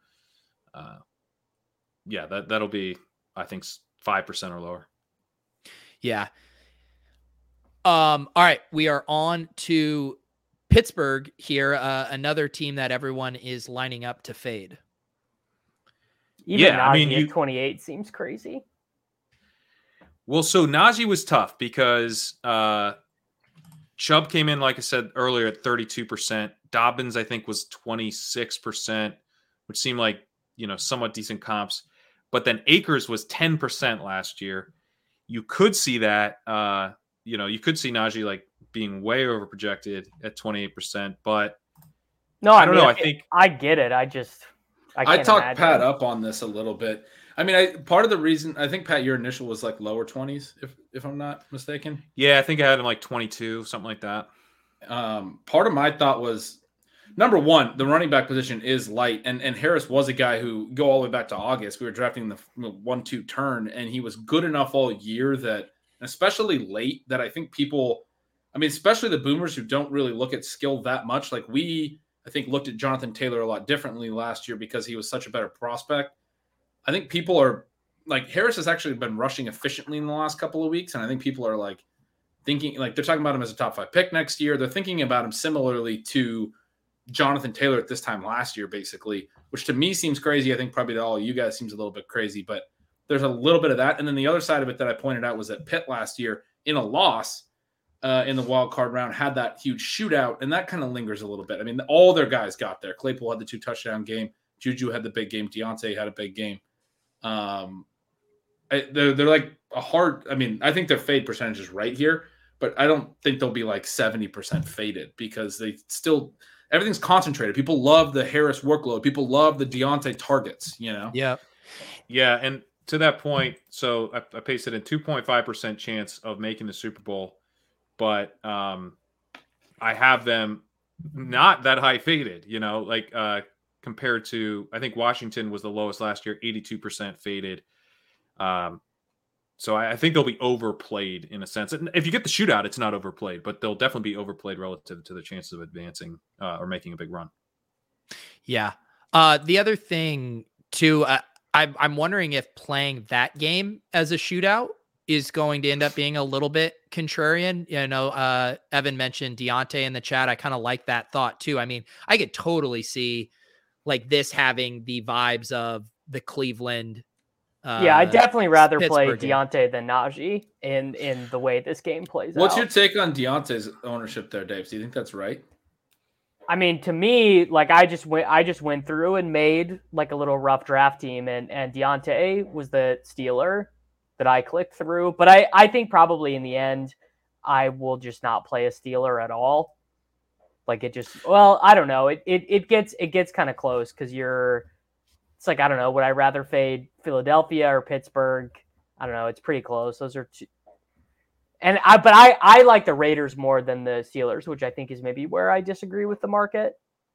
That'll be, I think, 5% or lower. Yeah. All right. We are on to Pittsburgh here. Another team that everyone is lining up to fade. Even Najee at 28 seems crazy. Well, so Najee was tough because Chubb came in, like I said earlier, at 32%. Dobbins, I think, was 26%, which seemed like, somewhat decent comps. But then Akers was 10% last year. You could see that, you could see Najee like being way over projected at 28%. But no, I don't know. I think I get it. I talked Pat up on this a little bit. I mean, part of the reason I think Pat, your initial was like lower 20s, if I'm not mistaken. Yeah, I think I had him like 22, something like that. Part of my thought was, number one, the running back position is light, and Harris was a guy who, go all the way back to August, we were drafting the 1-2 turn, and he was good enough all year that, especially late, that I think people, especially the boomers who don't really look at skill that much, like I think looked at Jonathan Taylor a lot differently last year because he was such a better prospect. I think people are, like, Harris has actually been rushing efficiently in the last couple of weeks, and I think people are, like, thinking, like, they're talking about him as a top 5 pick next year. They're thinking about him similarly to Jonathan Taylor at this time last year, basically, which to me seems crazy. I think probably to all of you guys seems a little bit crazy, but there's a little bit of that. And then the other side of it that I pointed out was that Pitt last year in a loss in the wild card round, had that huge shootout, and that kind of lingers a little bit. I mean, all their guys got there. Claypool had the 2 touchdown game. Juju had the big game. Deontay had a big game. They're like a hard. I mean, I think their fade percentage is right here, but I don't think they'll be like 70% faded because they still everything's concentrated. People love the Harris workload. People love the Deontay targets. Yeah. Yeah, and to that point, so I pasted in 2.5% chance of making the Super Bowl, but I have them not that high faded. Compared to, I think Washington was the lowest last year, 82% faded. So I think they'll be overplayed in a sense. If you get the shootout, it's not overplayed, but they'll definitely be overplayed relative to the chances of advancing or making a big run. Yeah. The other thing too, I'm wondering if playing that game as a shootout is going to end up being a little bit contrarian. Evan mentioned Deontay in the chat. I kind of like that thought too. I mean, I could totally see like this having the vibes of the Cleveland. I'd definitely rather play Pittsburgh game. Deontay than Najee in the way this game plays out. What's your take on Deontay's ownership there, Dave? Do you think that's right? I mean, to me, like I just went through and made like a little rough draft team, and Deontay was the Steeler that I clicked through. But I think probably in the end, I will just not play a Steeler at all. Like I don't know. It gets kind of close because it's like, I don't know, would I rather fade Philadelphia or Pittsburgh? I don't know. It's pretty close. Those are two. But I like the Raiders more than the Steelers, which I think is maybe where I disagree with the market.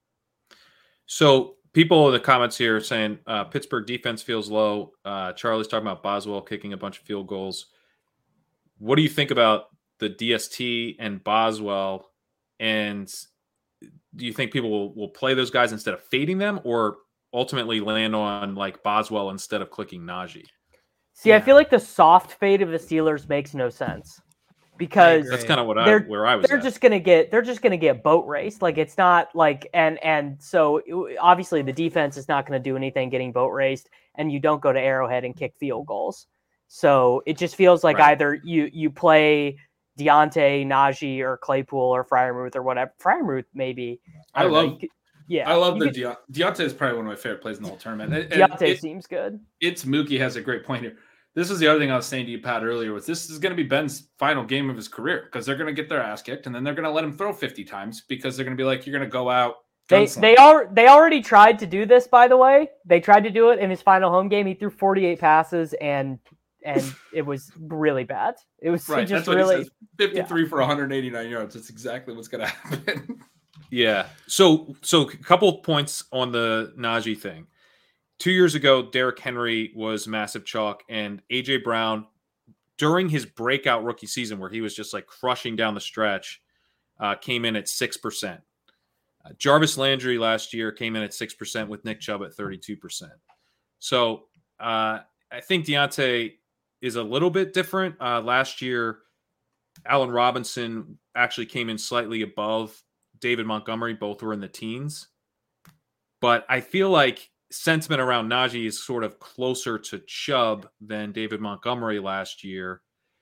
So people in the comments here are saying Pittsburgh defense feels low. Charlie's talking about Boswell kicking a bunch of field goals. What do you think about the DST and Boswell? And do you think people will play those guys instead of fading them, or ultimately land on like Boswell instead of clicking Najee? See, I feel like the soft fade of the Steelers makes no sense because that's kind of what where I was. They're just gonna get boat raced. Like it's not like and so obviously the defense is not going to do anything getting boat raced, and you don't go to Arrowhead and kick field goals. So it just feels like either you play Deontay, Najee, or Claypool, or Freiermuth, or whatever. Freiermuth, maybe. I love Deontay is probably one of my favorite plays in the whole tournament. Deontay seems good. Mookie has a great point here. This is the other thing I was saying to you, Pat, earlier. Was this is going to be Ben's final game of his career because they're going to get their ass kicked, and then they're going to let him throw 50 times because they're going to be like, you're going to go out. They already tried to do this, by the way. They tried to do it in his final home game. He threw 48 passes and it was really bad. It was right. just That's really what he says. 53 for 189 yards. That's exactly what's going to happen. Yeah. So a couple of points on the Najee thing. 2 years ago, Derrick Henry was massive chalk, and A.J. Brown, during his breakout rookie season where he was just like crushing down the stretch, came in at 6%. Jarvis Landry last year came in at 6% with Nick Chubb at 32%. So I think Deontay is a little bit different. Last year, Allen Robinson actually came in slightly above David Montgomery. Both were in the teens. But I feel like sentiment around Najee is sort of closer to Chubb than David Montgomery last year.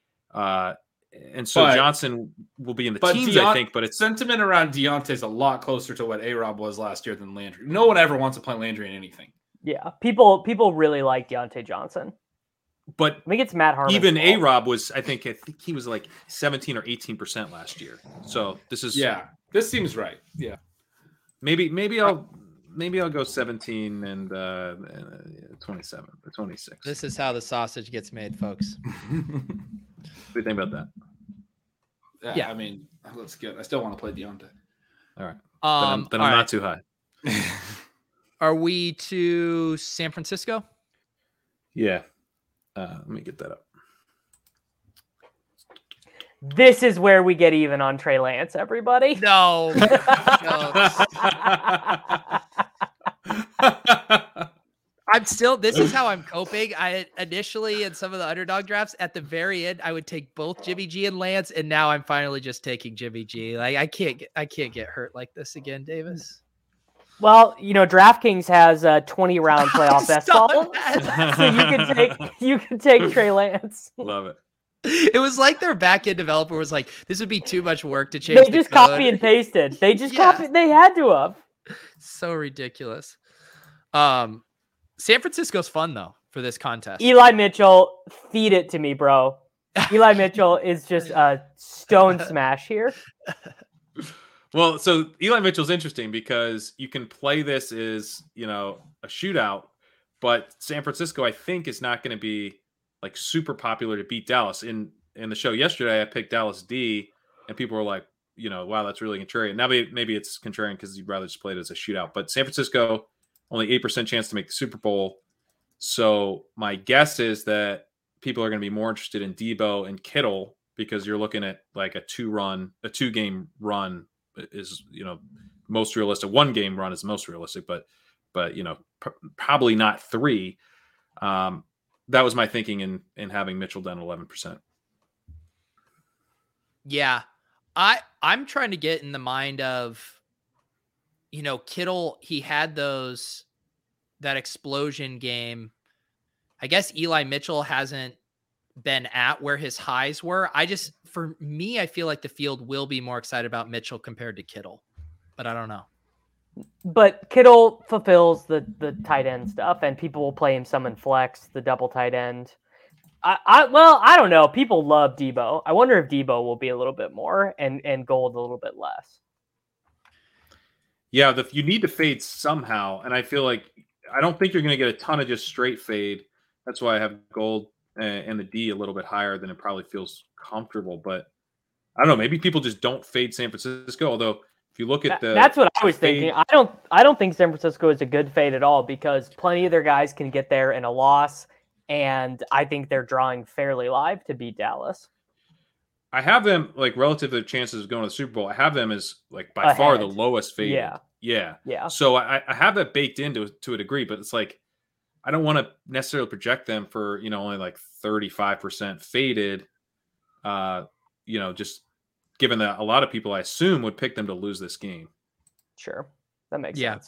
And so Johnson will be in the teens, I think. But it's sentiment around Deontay is a lot closer to what A-Rob was last year than Landry. No one ever wants to play Landry in anything. Yeah, people really like Deontay Johnson. But I think it's Matt Harmon. Even A-Rob was, I think he was like 17 or 18% last year. So this seems right. Yeah. Maybe I'll go 17 and 27 or 26. This is how the sausage gets made, folks. What do you think about that? Yeah. I mean, that's good. I still want to play Deontay. All right. Then I'm not too high. Are we to San Francisco? Yeah. Let me get that up. This is where we get even on Trey Lance, everybody. No. This is how I'm coping. I initially in some of the underdog drafts at the very end, I would take both Jimmy G and Lance, and now I'm finally just taking Jimmy G. Like I can't get hurt like this again, Davis. Well, DraftKings has a 20-round playoff best ball, so you can take Trey Lance. Love it. It was like their backend developer was like, "This would be too much work to change." They just copy and pasted. They just copied. They had to have. So ridiculous. San Francisco's fun though for this contest. Eli Mitchell, feed it to me, bro. Eli Mitchell is just a stone smash here. Well, so Eli Mitchell's interesting because you can play this as, a shootout, but San Francisco, I think, is not going to be like super popular to beat Dallas. In the show yesterday, I picked Dallas D, and people were like, wow, that's really contrarian. Now maybe it's contrarian because you'd rather just play it as a shootout. But San Francisco, only 8% chance to make the Super Bowl. So my guess is that people are going to be more interested in Debo and Kittle because you're looking at like a 2-game run is, most realistic. 1-game run is most realistic, but probably not 3. That was my thinking in having Mitchell down 11%. Yeah. I'm trying to get in the mind of, Kittle, he had that explosion game. I guess Eli Mitchell hasn't been at where his highs were. For me, I feel like the field will be more excited about Mitchell compared to Kittle, but I don't know. But Kittle fulfills the tight end stuff, and people will play him some in flex, the double tight end. I don't know. People love Debo. I wonder if Debo will be a little bit more and Gold a little bit less. Yeah, you need to fade somehow, and I feel like I don't think you're going to get a ton of just straight fade. That's why I have Gold and the D a little bit higher than it probably feels comfortable. But I don't know. Maybe people just don't fade San Francisco. Although if you look at that's what I was thinking. I don't think San Francisco is a good fade at all because plenty of their guys can get there in a loss, and I think they're drawing fairly live to beat Dallas. I have them like relative to the chances of going to the Super Bowl. I have them as like by far the lowest faded. Yeah. So I have that baked into to a degree, but it's like I don't want to necessarily project them for only like 35% faded. Just given that a lot of people I assume would pick them to lose this game. Sure, that makes sense.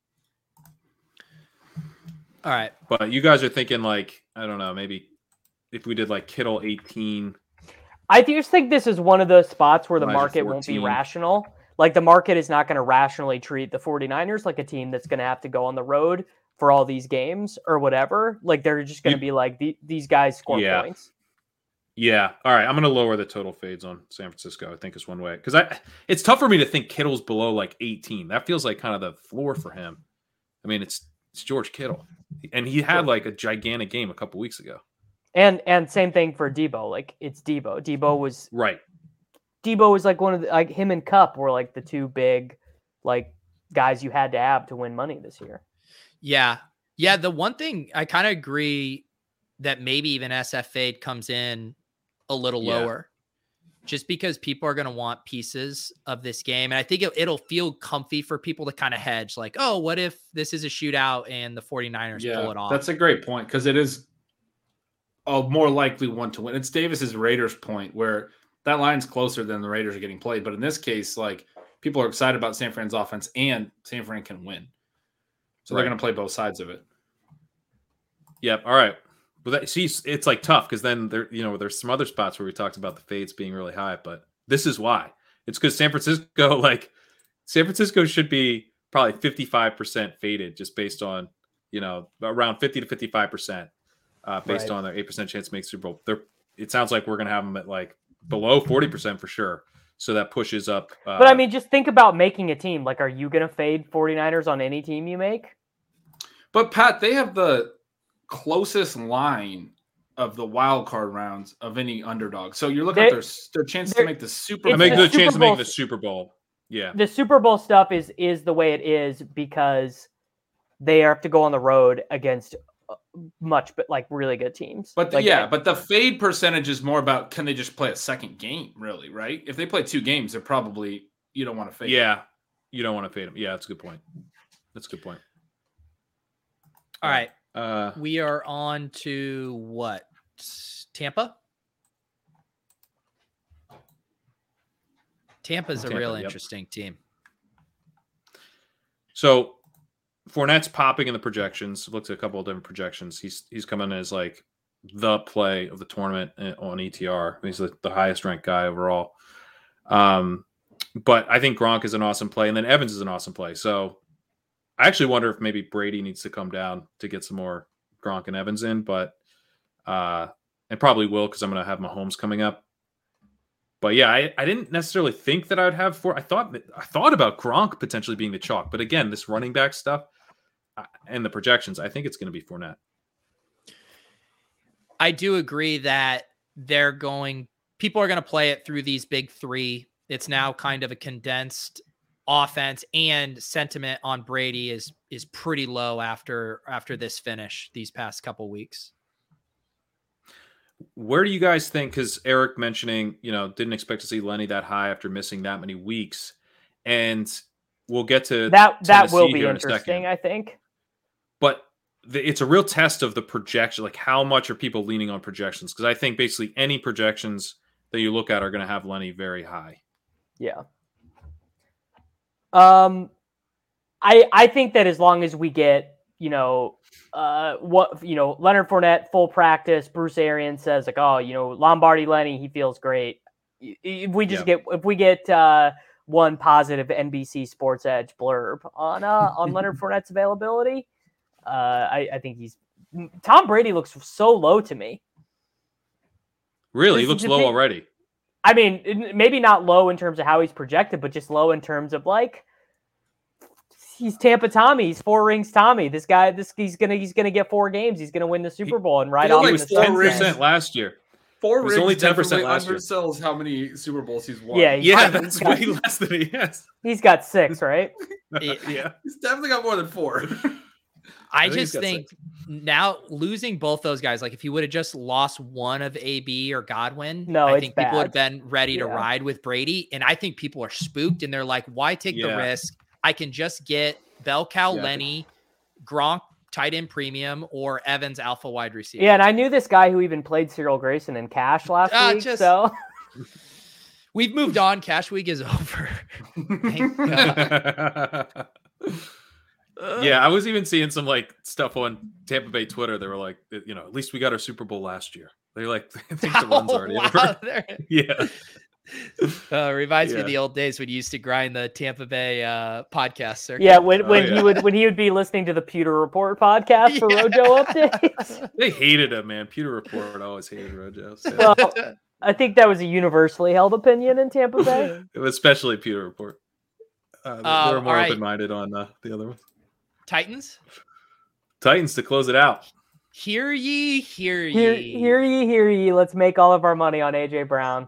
All right, but you guys are thinking like I don't know, maybe if we did like Kittle 18. I just think this is one of those spots where the market won't be rational. Like the market is not going to rationally treat the 49ers like a team that's going to have to go on the road for all these games or whatever. Like they're just going to be like these guys score points. Yeah. All right. I'm going to lower the total fades on San Francisco. I think is one way because it's tough for me to think Kittle's below like 18. That feels like kind of the floor for him. I mean, it's George Kittle, and he had like a gigantic game a couple weeks ago. And same thing for Debo. Like it's Debo. Debo was right. Debo was like one of the, like him and Kupp were like the two big like guys you had to have to win money this year. Yeah. Yeah. The one thing I kind of agree that maybe even SF fade comes in a little lower just because people are going to want pieces of this game. And I think it'll feel comfy for people to kind of hedge like, oh, what if this is a shootout and the 49ers pull it off? That's a great point. Cause it is a more likely one to win. It's Davis's Raiders point where that line's closer than the Raiders are getting played. But in this case, like people are excited about San Fran's offense and San Fran can win. So they're going to play both sides of it. Yep. All right. But it's like tough because then there's some other spots where we talked about the fades being really high, but this is why. It's because San Francisco should be probably 55% faded just based on, around 50 to 55% based on their 8% chance to make Super Bowl. It sounds like we're going to have them at like below 40% for sure. So that pushes up. But I mean, just think about making a team. Like, are you going to fade 49ers on any team you make? But Pat, they have the closest line of the wild card rounds of any underdog. So you're looking at their chances to make the Super Bowl. I make the chance to make the Super Bowl. Yeah. The Super Bowl stuff is the way it is because they have to go on the road against really good teams. But but the fade percentage is more about can they just play a second game, really, right? If they play 2 games, they're probably you don't want to fade. Yeah, you don't want to fade them. Yeah, that's a good point. All right. We are on to what? Tampa? Tampa's a real interesting team. So Fournette's popping in the projections. Looked at a couple of different projections. He's coming as like the play of the tournament on ETR. He's the highest ranked guy overall. But I think Gronk is an awesome play, and then Evans is an awesome play. So I actually wonder if maybe Brady needs to come down to get some more Gronk and Evans in, but and probably will because I'm going to have Mahomes coming up. But yeah, I didn't necessarily think that I would have four. I thought about Gronk potentially being the chalk, but again, this running back stuff and the projections, I think it's going to be Fournette. I do agree that people are going to play it through these big three. It's now kind of a condensed offense, and sentiment on Brady is pretty low after this finish these past couple weeks. Where do you guys think, because Eric mentioning, didn't expect to see Lenny that high after missing that many weeks, and we'll get to that will be interesting, I think. But it's a real test of the projection, like how much are people leaning on projections? Because I think basically any projections that you look at are going to have Lenny very high. Yeah. I think that as long as we get, Leonard Fournette full practice, Bruce Arians says like, Lombardi Lenny, he feels great. If we get one positive NBC Sports Edge blurb on Leonard Fournette's availability, I think Tom Brady looks so low to me. Really? He looks low already. I mean, maybe not low in terms of how he's projected, but just low in terms of like, he's Tampa Tommy. He's 4 rings Tommy. This guy, he's gonna get 4 games. He's gonna win the Super Bowl and ride off. He was 10% last year. 4 rings only 10% last year. Undersells how many Super Bowls he's won. Yeah, that's way less than he has. He's got 6, right? Yeah, he's definitely got more than 4. I just think now losing both those guys, like if he would have just lost one of AB or Godwin, I think people would have been ready to ride with Brady. And I think people are spooked and they're like, why take the risk? I can just get bell cow Lenny, Gronk tight end premium, or Evans alpha wide receiver. Yeah, and I knew this guy who even played Cyril Grayson in Cash last week. So we've moved on. Cash week is over. Thank God. Yeah, I was even seeing some like stuff on Tampa Bay Twitter. They were like, at least we got our Super Bowl last year. They're like, I think the run's already over. Yeah. Reminds me of the old days when you used to grind the Tampa Bay podcast circuit. Yeah, when he would be listening to the Pewter Report podcast for Rojo updates. They hated him, man. Pewter Report always hated Rojo. So. Well, I think that was a universally held opinion in Tampa Bay. It was especially Pewter Report. They were more open-minded on the other one. Titans to close it out. Hear ye. Hear ye. Let's make all of our money on AJ Brown.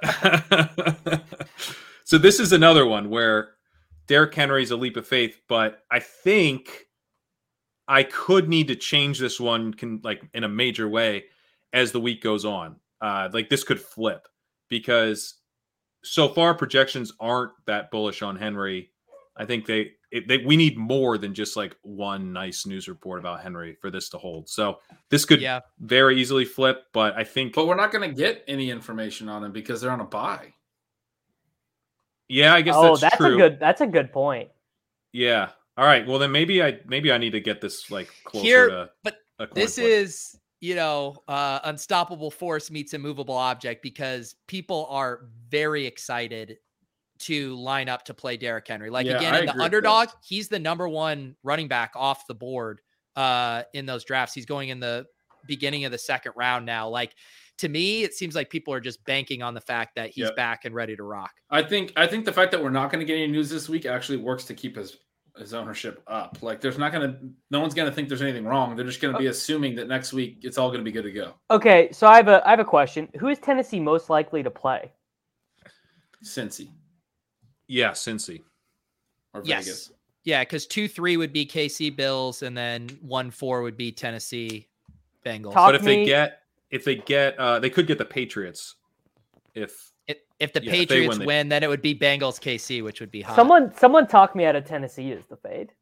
So this is another one where Derrick Henry's a leap of faith, but I think I could need to change this one in a major way as the week goes on. This could flip because so far projections aren't that bullish on Henry. I think we need more than just like one nice news report about Henry for this to hold. So this could very easily flip, but we're not going to get any information on him because they're on a bye. Yeah, I guess that's true. That's a good point. Yeah. All right. Well, then maybe I need to get this like closer to. But this is unstoppable force meets immovable object because people are very excited to line up to play Derrick Henry. In the underdog, he's the number 1 running back off the board in those drafts. He's going in the beginning of the second round now. Like, to me, it seems like people are just banking on the fact that he's back and ready to rock. I think the fact that we're not going to get any news this week actually works to keep his ownership up. Like, no one's going to think there's anything wrong. They're just going to be assuming that next week it's all going to be good to go. Okay, so I have a question. Who is Tennessee most likely to play? Cincy. Yeah, Cincy. Or Vegas. Yeah, because 2-3 would be KC Bills, and then 1-4 would be Tennessee Bengals. But if they get, they could get the Patriots. If the Patriots win, then it would be Bengals KC, which would be hot. Someone talk me out of Tennessee as the fade.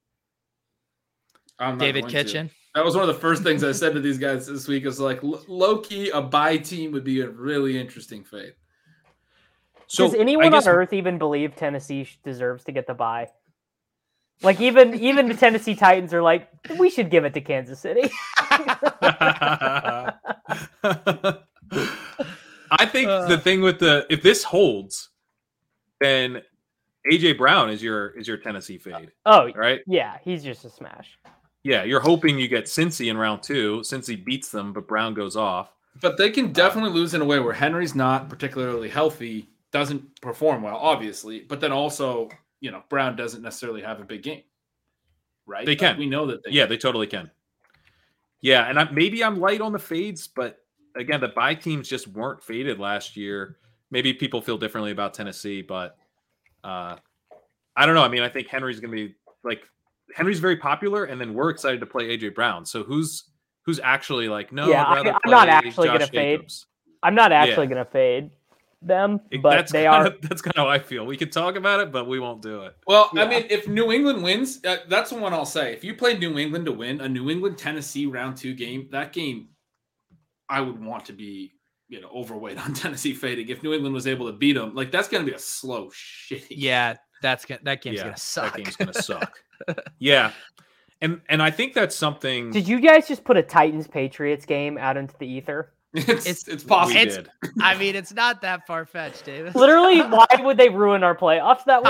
David Kitchen. That was one of the first things I said to these guys this week. Is like low key, a bye team would be a really interesting fade. So does anyone on earth even believe Tennessee deserves to get the bye? Like even the Tennessee Titans are like, we should give it to Kansas City. I think the thing with if this holds, then AJ Brown is your Tennessee fade. Oh, right? Yeah, he's just a smash. Yeah, you're hoping you get Cincy in round 2. Cincy beats them, but Brown goes off. But they can definitely lose in a way where Henry's not particularly healthy, doesn't perform well, obviously, but then also, Brown doesn't necessarily have a big game, right? They can. We know that they can. They totally can. Yeah, and maybe I'm light on the fades, but again, the bye teams just weren't faded last year. Maybe people feel differently about Tennessee, but I don't know. I mean, I think Henry's going to be Henry's very popular, and then we're excited to play AJ Brown. So who's actually no? Yeah, I'm not actually going to fade. I'm not actually going to fade them, but they are. That's kind of how I feel. We could talk about it, but we won't do it. Well, yeah. I mean, if New England wins, that's the one I'll say. If you played New England to win a New England Tennessee round 2 game, that game, I would want to be overweight on Tennessee fading. If New England was able to beat them, that's going to be a slow shitty. Yeah, that game's going to suck. That game's going to suck. Yeah. And I think that's something. Did you guys just put a Titans Patriots game out into the ether? It's possible. I mean, it's not that far fetched, Davis. Literally, why would they ruin our playoffs that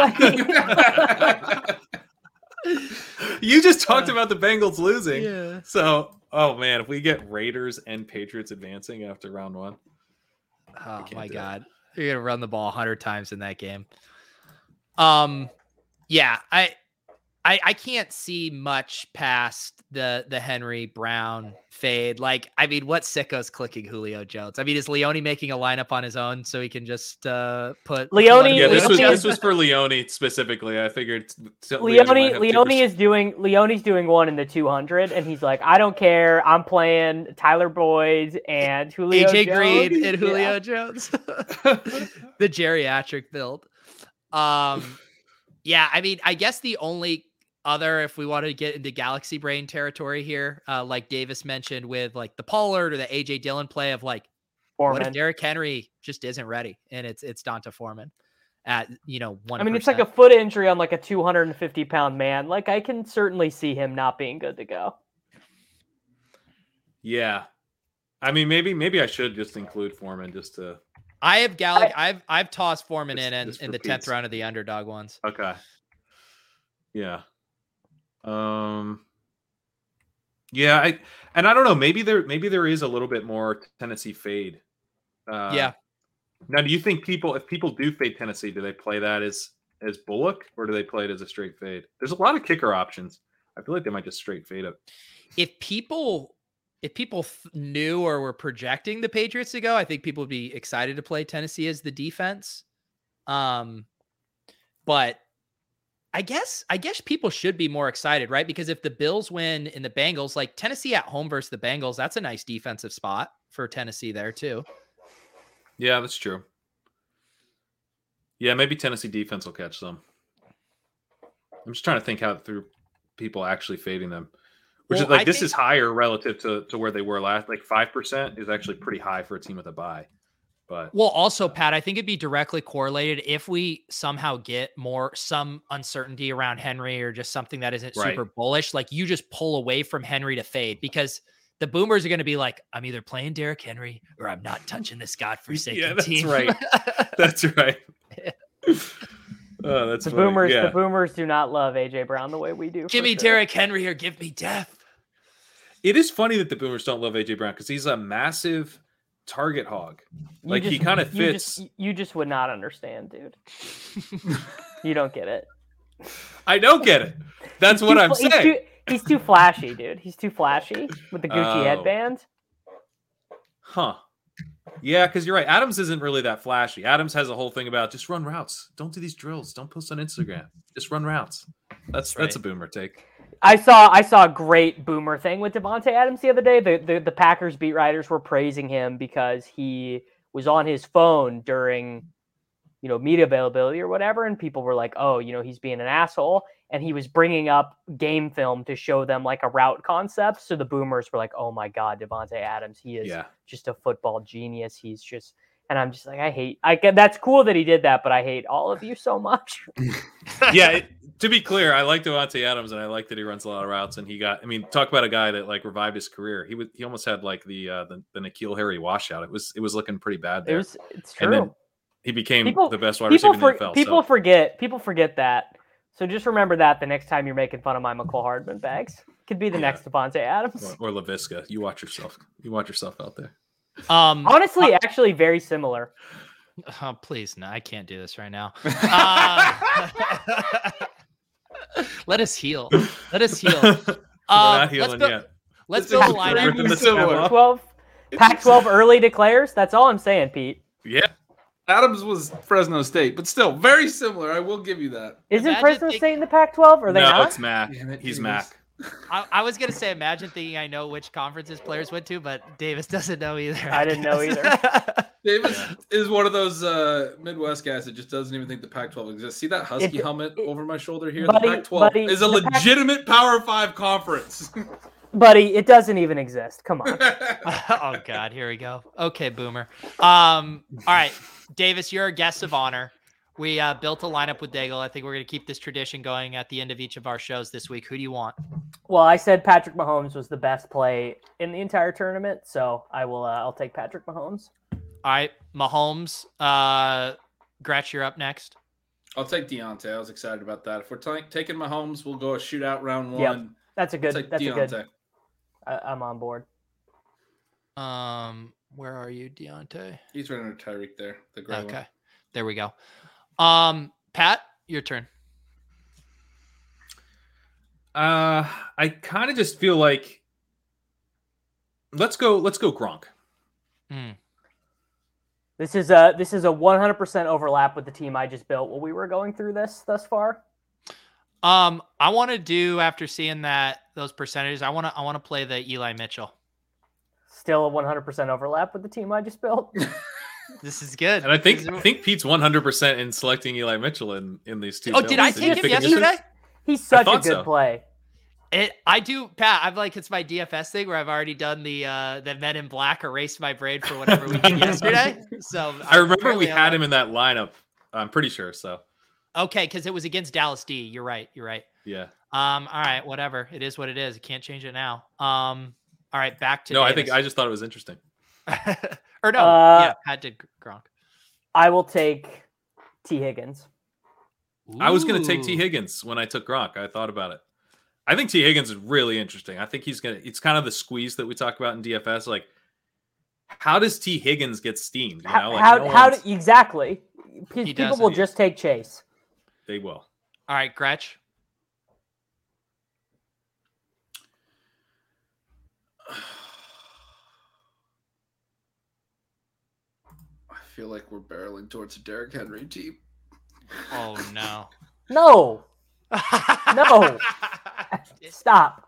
way? You just talked about the Bengals losing. Yeah. So, oh man, if we get Raiders and Patriots advancing after round 1. Oh my God. You're going to run the ball 100 times in that game. Yeah, I can't see much past the Henry Brown fade. I mean, what sicko's clicking Julio Jones? I mean, is Leone making a lineup on his own so he can just put Leone? Yeah, this was for Leone specifically. I figured Leone's doing one in the 200, and he's like, I don't care. I'm playing Tyler Boyd and Julio AJ Jones. Green and Julio Jones, the geriatric build. Yeah, I mean, I guess the only other, if we want to get into Galaxy Brain territory here, like Davis mentioned with the Pollard or the AJ Dillon play of what if Derrick Henry just isn't ready and it's Donta Foreman at 1%. I mean, it's like a foot injury on a 250-pound man. I can certainly see him not being good to go. Yeah, I mean, maybe I should just include Foreman just to. I have I've tossed Foreman in the 10th round of the underdog ones. Okay. Yeah. Yeah, I don't know. Maybe there is a little bit more Tennessee fade. Yeah. Now, do you think if people do fade Tennessee, do they play that as Bullock or do they play it as a straight fade? There's a lot of kicker options. I feel like they might just straight fade it. If people knew or were projecting the Patriots to go, I think people would be excited to play Tennessee as the defense. But I guess people should be more excited, right? Because if the Bills win and the Bengals, Tennessee at home versus the Bengals, that's a nice defensive spot for Tennessee there too. Yeah, that's true. Yeah, maybe Tennessee defense will catch them. I'm just trying to think how through people actually fading them. Which is this is higher relative to where they were last. 5% is actually pretty high for a team with a bye. But also, Pat, I think it'd be directly correlated if we somehow get some uncertainty around Henry or just something that isn't super bullish. You just pull away from Henry to fade because the Boomers are going to be I'm either playing Derrick Henry or I'm not touching this godforsaken team. Right. That's right. Oh, that's the funny. Boomers. Yeah. The Boomers do not love AJ Brown the way we do. Give me Derrick Henry or give me death. It is funny that the Boomers don't love AJ Brown because he's a massive target hog. He kind of fits. You just would not understand, dude. You don't get it. I don't get it. That's what I'm saying. He's too flashy, dude. He's too flashy with the Gucci headband. Huh. Yeah, because you're right. Adams isn't really that flashy. Adams has a whole thing about just run routes. Don't do these drills. Don't post on Instagram. Just run routes. That's a Boomer take. I saw a great Boomer thing with Devontae Adams the other day. The Packers beat writers were praising him because he was on his phone during, media availability or whatever, and people were like, "Oh, he's being an asshole." And he was bringing up game film to show them a route concept. So the Boomers were like, "Oh my God, Devontae Adams, he is just a football genius. He's just." And I'm just like, that's cool that he did that, but I hate all of you so much. Yeah, to be clear, I like Devontae Adams, and I like that he runs a lot of routes. And talk about a guy that like revived his career. He almost had like the N'Keal Harry washout. It was looking pretty bad there. It's And then true. he became the best wide receiver in the NFL. People forget that. So just remember that the next time you're making fun of my McCole Hardman bags. Could be the next Devontae Adams. Or Laviska. You watch yourself. You watch yourself out there. Honestly, actually very similar. Oh, please, no, I can't do this right now. Let us heal. We're not healing yet. Let's build a lineup. Ripping the similar. Pac-12 early declares. That's all I'm saying, Pete. Yeah. Adams was Fresno State, but still very similar. I will give you that. Isn't Fresno State in the Pac-12? Are they No, not? it's Mac. He's Mac. I was gonna say, imagine thinking I know which conferences players went to, but Davis doesn't know either. I didn't know either. Davis is one of those Midwest guys that just doesn't even think the Pac-12 exists. See that Husky helmet over my shoulder here? Buddy, the Pac-12 is a legitimate Power 5 conference. Buddy, it doesn't even exist. Come on. Oh God, here we go. Okay, Boomer. All right, Davis, you're a guest of honor. We built a lineup with Daigle. I think we're going to keep this tradition going at the end of each of our shows this week. Who do you want? Well, I said Patrick Mahomes was the best play in the entire tournament, so I'll take Patrick Mahomes. All right, Mahomes. Gretch, you're up next. I'll take Deontay. I was excited about that. If we're taking Mahomes, we'll go a shootout round one. Yep. That's a good. Deontay. I'm on board. Where are you, Deontay? He's right under Tyreek there. The gray Okay, one. there we go. Pat, your turn. I kind of just feel like let's go Gronk. This is a 100% overlap with the team I just built while we were going through this thus far. I want to do, after seeing those percentages, I want to play the Eli Mitchell. Still a 100% overlap with the team I just built. This is good. And I think Pete's 100% in selecting Eli Mitchell in these two. Oh, did I take him yesterday? He's such a good so. play. I do, Pat. I'm like, it's my DFS thing where I've already done the Men in Black erased my brain for whatever we did yesterday. So I remember we had him in that lineup. I'm pretty sure. So okay, because it was against Dallas D. You're right. yeah. All right, whatever. It is what it is. I can't change it now. All right, back to no. Davis. I just thought it was interesting. Or no, yeah, Pat did Gronk. I will take T. Higgins. I was going to take T. Higgins when I took Gronk. I thought about it. I think T. Higgins is really interesting. I think it's kind of the squeeze that we talk about in DFS. Like, how does T. Higgins get steamed? You know? Exactly. People will just take Chase. They will. All right, Gretch. I feel like we're barreling towards a Derrick Henry team. Oh no. No. No. Stop.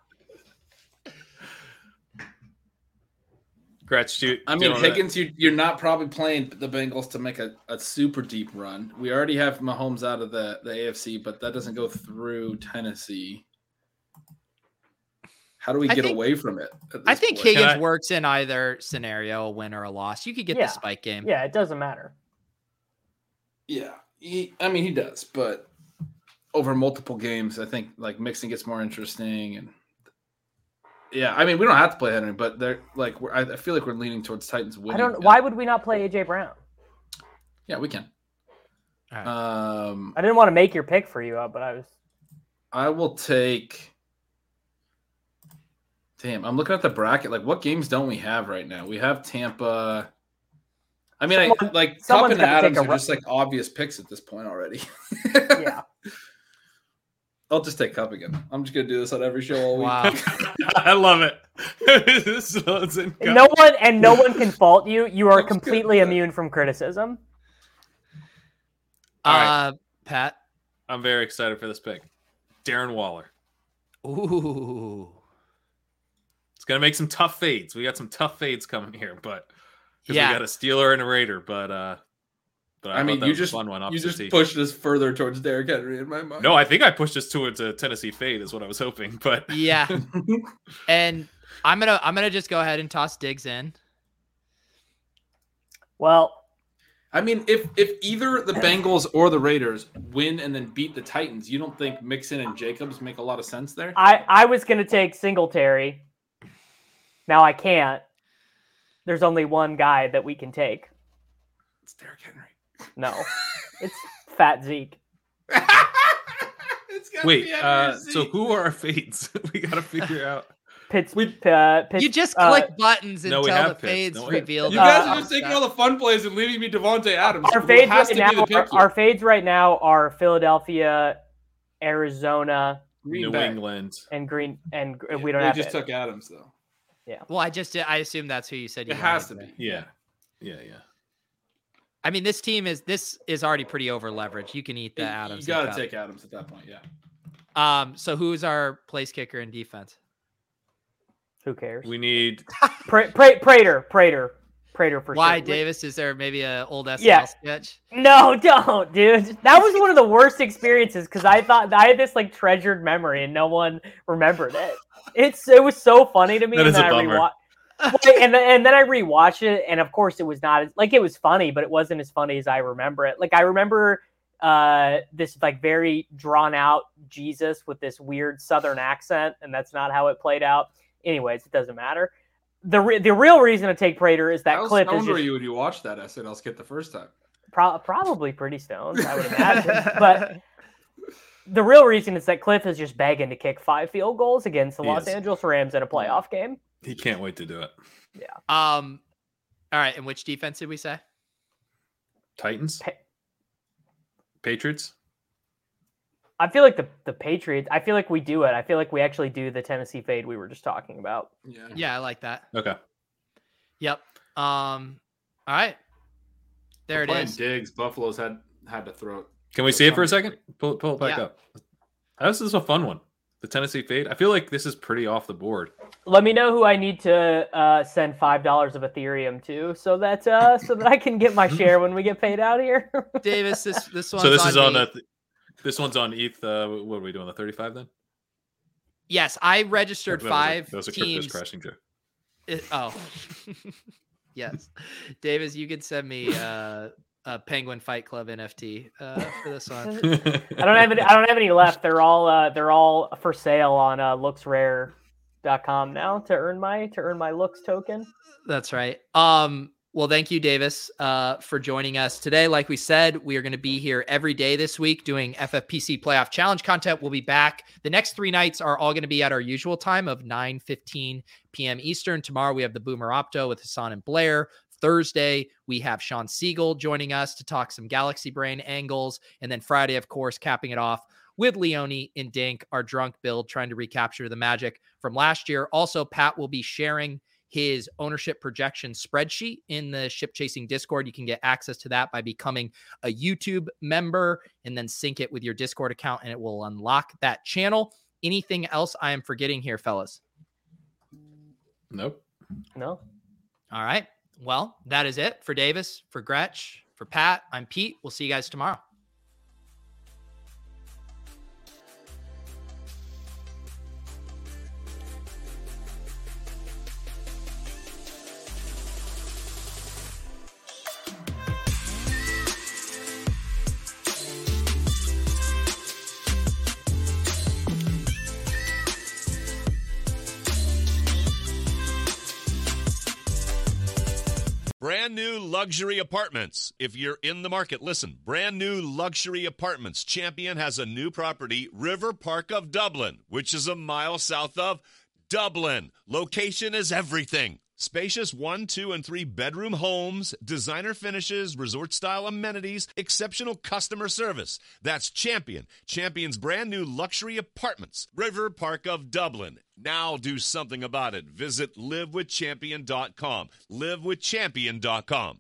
Gretch, Higgins, you're not probably playing the Bengals to make a super deep run. We already have Mahomes out of the AFC, but that doesn't go through Tennessee. How do we get away from it? I think Higgins works in either scenario, a win or a loss. You could get the spike game. Yeah, it doesn't matter. Yeah, he does, but over multiple games, I think like Mixon gets more interesting, and yeah, I mean we don't have to play Henry, but they're like I feel like we're leaning towards Titans winning. Why would we not play AJ Brown? Yeah, we can. Right. I didn't want to make your pick for you, but I will take. Damn, I'm looking at the bracket. Like, what games don't we have right now? We have Tampa. I mean, Kupp and Adams are just like obvious picks at this point already. Yeah. I'll just take Kupp again. I'm just gonna do this on every show all week. Wow. I love it. No one can fault you. You are completely immune from criticism. All right. Pat. I'm very excited for this pick. Darren Waller. Ooh. It's gonna make some tough fades. We got some tough fades coming here, but we got a Steeler and a Raider. But I mean, you just pushed us further towards Derrick Henry in my mind. No, I think I pushed us towards a Tennessee fade is what I was hoping. But yeah, and I'm gonna just go ahead and toss Diggs in. Well, I mean, if either the Bengals or the Raiders win and then beat the Titans, you don't think Mixon and Jacobs make a lot of sense there? I was going to take Singletary. Now I can't. There's only one guy that we can take. It's Derrick Henry. No, it's Fat Zeke. Wait, so who are our fates? We got to figure out. You just click buttons until the fades revealed. You guys are just taking all the fun plays and leaving me Devontae Adams. Our fades right now are Philadelphia, Arizona, New England, and Green. And yeah, we don't have. Just took Adams though. Yeah. Well, I assume that's who you said. It has to be. Yeah. I mean, this is already pretty over leveraged. You can eat the Adams. You got to take Adams at that point. Yeah. So who's our place kicker in defense? Who cares? We need Prater for Why, sure. Davis? Is there maybe an old SNL sketch? No, don't, dude. That was one of the worst experiences because I thought I had this like treasured memory and no one remembered it. It was so funny to me. That is and a then bummer. and then I rewatched it, and of course it was not like it was funny, but it wasn't as funny as I remember it. Like I remember this like very drawn out Jesus with this weird Southern accent, and that's not how it played out. Anyways, it doesn't matter. The real reason to take Prater is that clip. How stoned were you when you watched that SNL skit the first time? Probably pretty stoned, I would imagine. But the real reason is that Cliff is just begging to kick 5 field goals against the Los Angeles Rams in a playoff game. He can't wait to do it. Yeah. All right. And which defense did we say? Titans. Patriots. I feel like the Patriots. I feel like we do it. I feel like we actually do the Tennessee fade we were just talking about. Yeah, I like that. Okay. Yep. All right. There it is. Diggs. Buffalo's had to throw it. Can we see it for a second? Pull it back up. This is a fun one. The Tennessee fade. I feel like this is pretty off the board. Let me know who I need to send $5 of Ethereum to, so that I can get my share when we get paid out here. Davis, this one's so this is on ETH. This one's on ETH. What are we doing? The 35 then? Yes, I registered 5 that was a teams. crashing joke. Yes, Davis, you could send me a Penguin Fight Club NFT for this one. I don't have any left. They're all for sale on looksrare.com now to earn my looks token. That's right. Well, thank you, Davis, for joining us today. Like we said, we are going to be here every day this week doing FFPC Playoff Challenge content. We'll be back. The next 3 nights are all going to be at our usual time of 9:15 p.m. Eastern. Tomorrow, we have the Boomer Opto with Hassan and Blair. Thursday, we have Sean Siegel joining us to talk some Galaxy Brain angles. And then Friday, of course, capping it off with Leone and Dink, our drunk build, trying to recapture the magic from last year. Also, Pat will be sharing his ownership projection spreadsheet in the Ship Chasing Discord. You can get access to that by becoming a YouTube member and then sync it with your Discord account, and it will unlock that channel. Anything else I am forgetting here, fellas? Nope. No. All right. Well, that is it for Davis, for Gretch, for Pat. I'm Pete. We'll see you guys tomorrow. Brand new luxury apartments. If you're in the market, listen. Brand new luxury apartments. Champion has a new property, River Park of Dublin, which is a mile south of Dublin. Location is everything. Spacious 1, 2, and 3 bedroom homes, designer finishes, resort-style amenities, exceptional customer service. That's Champion. Champion's brand new luxury apartments, River Park of Dublin. Now do something about it. Visit livewithchampion.com. livewithchampion.com.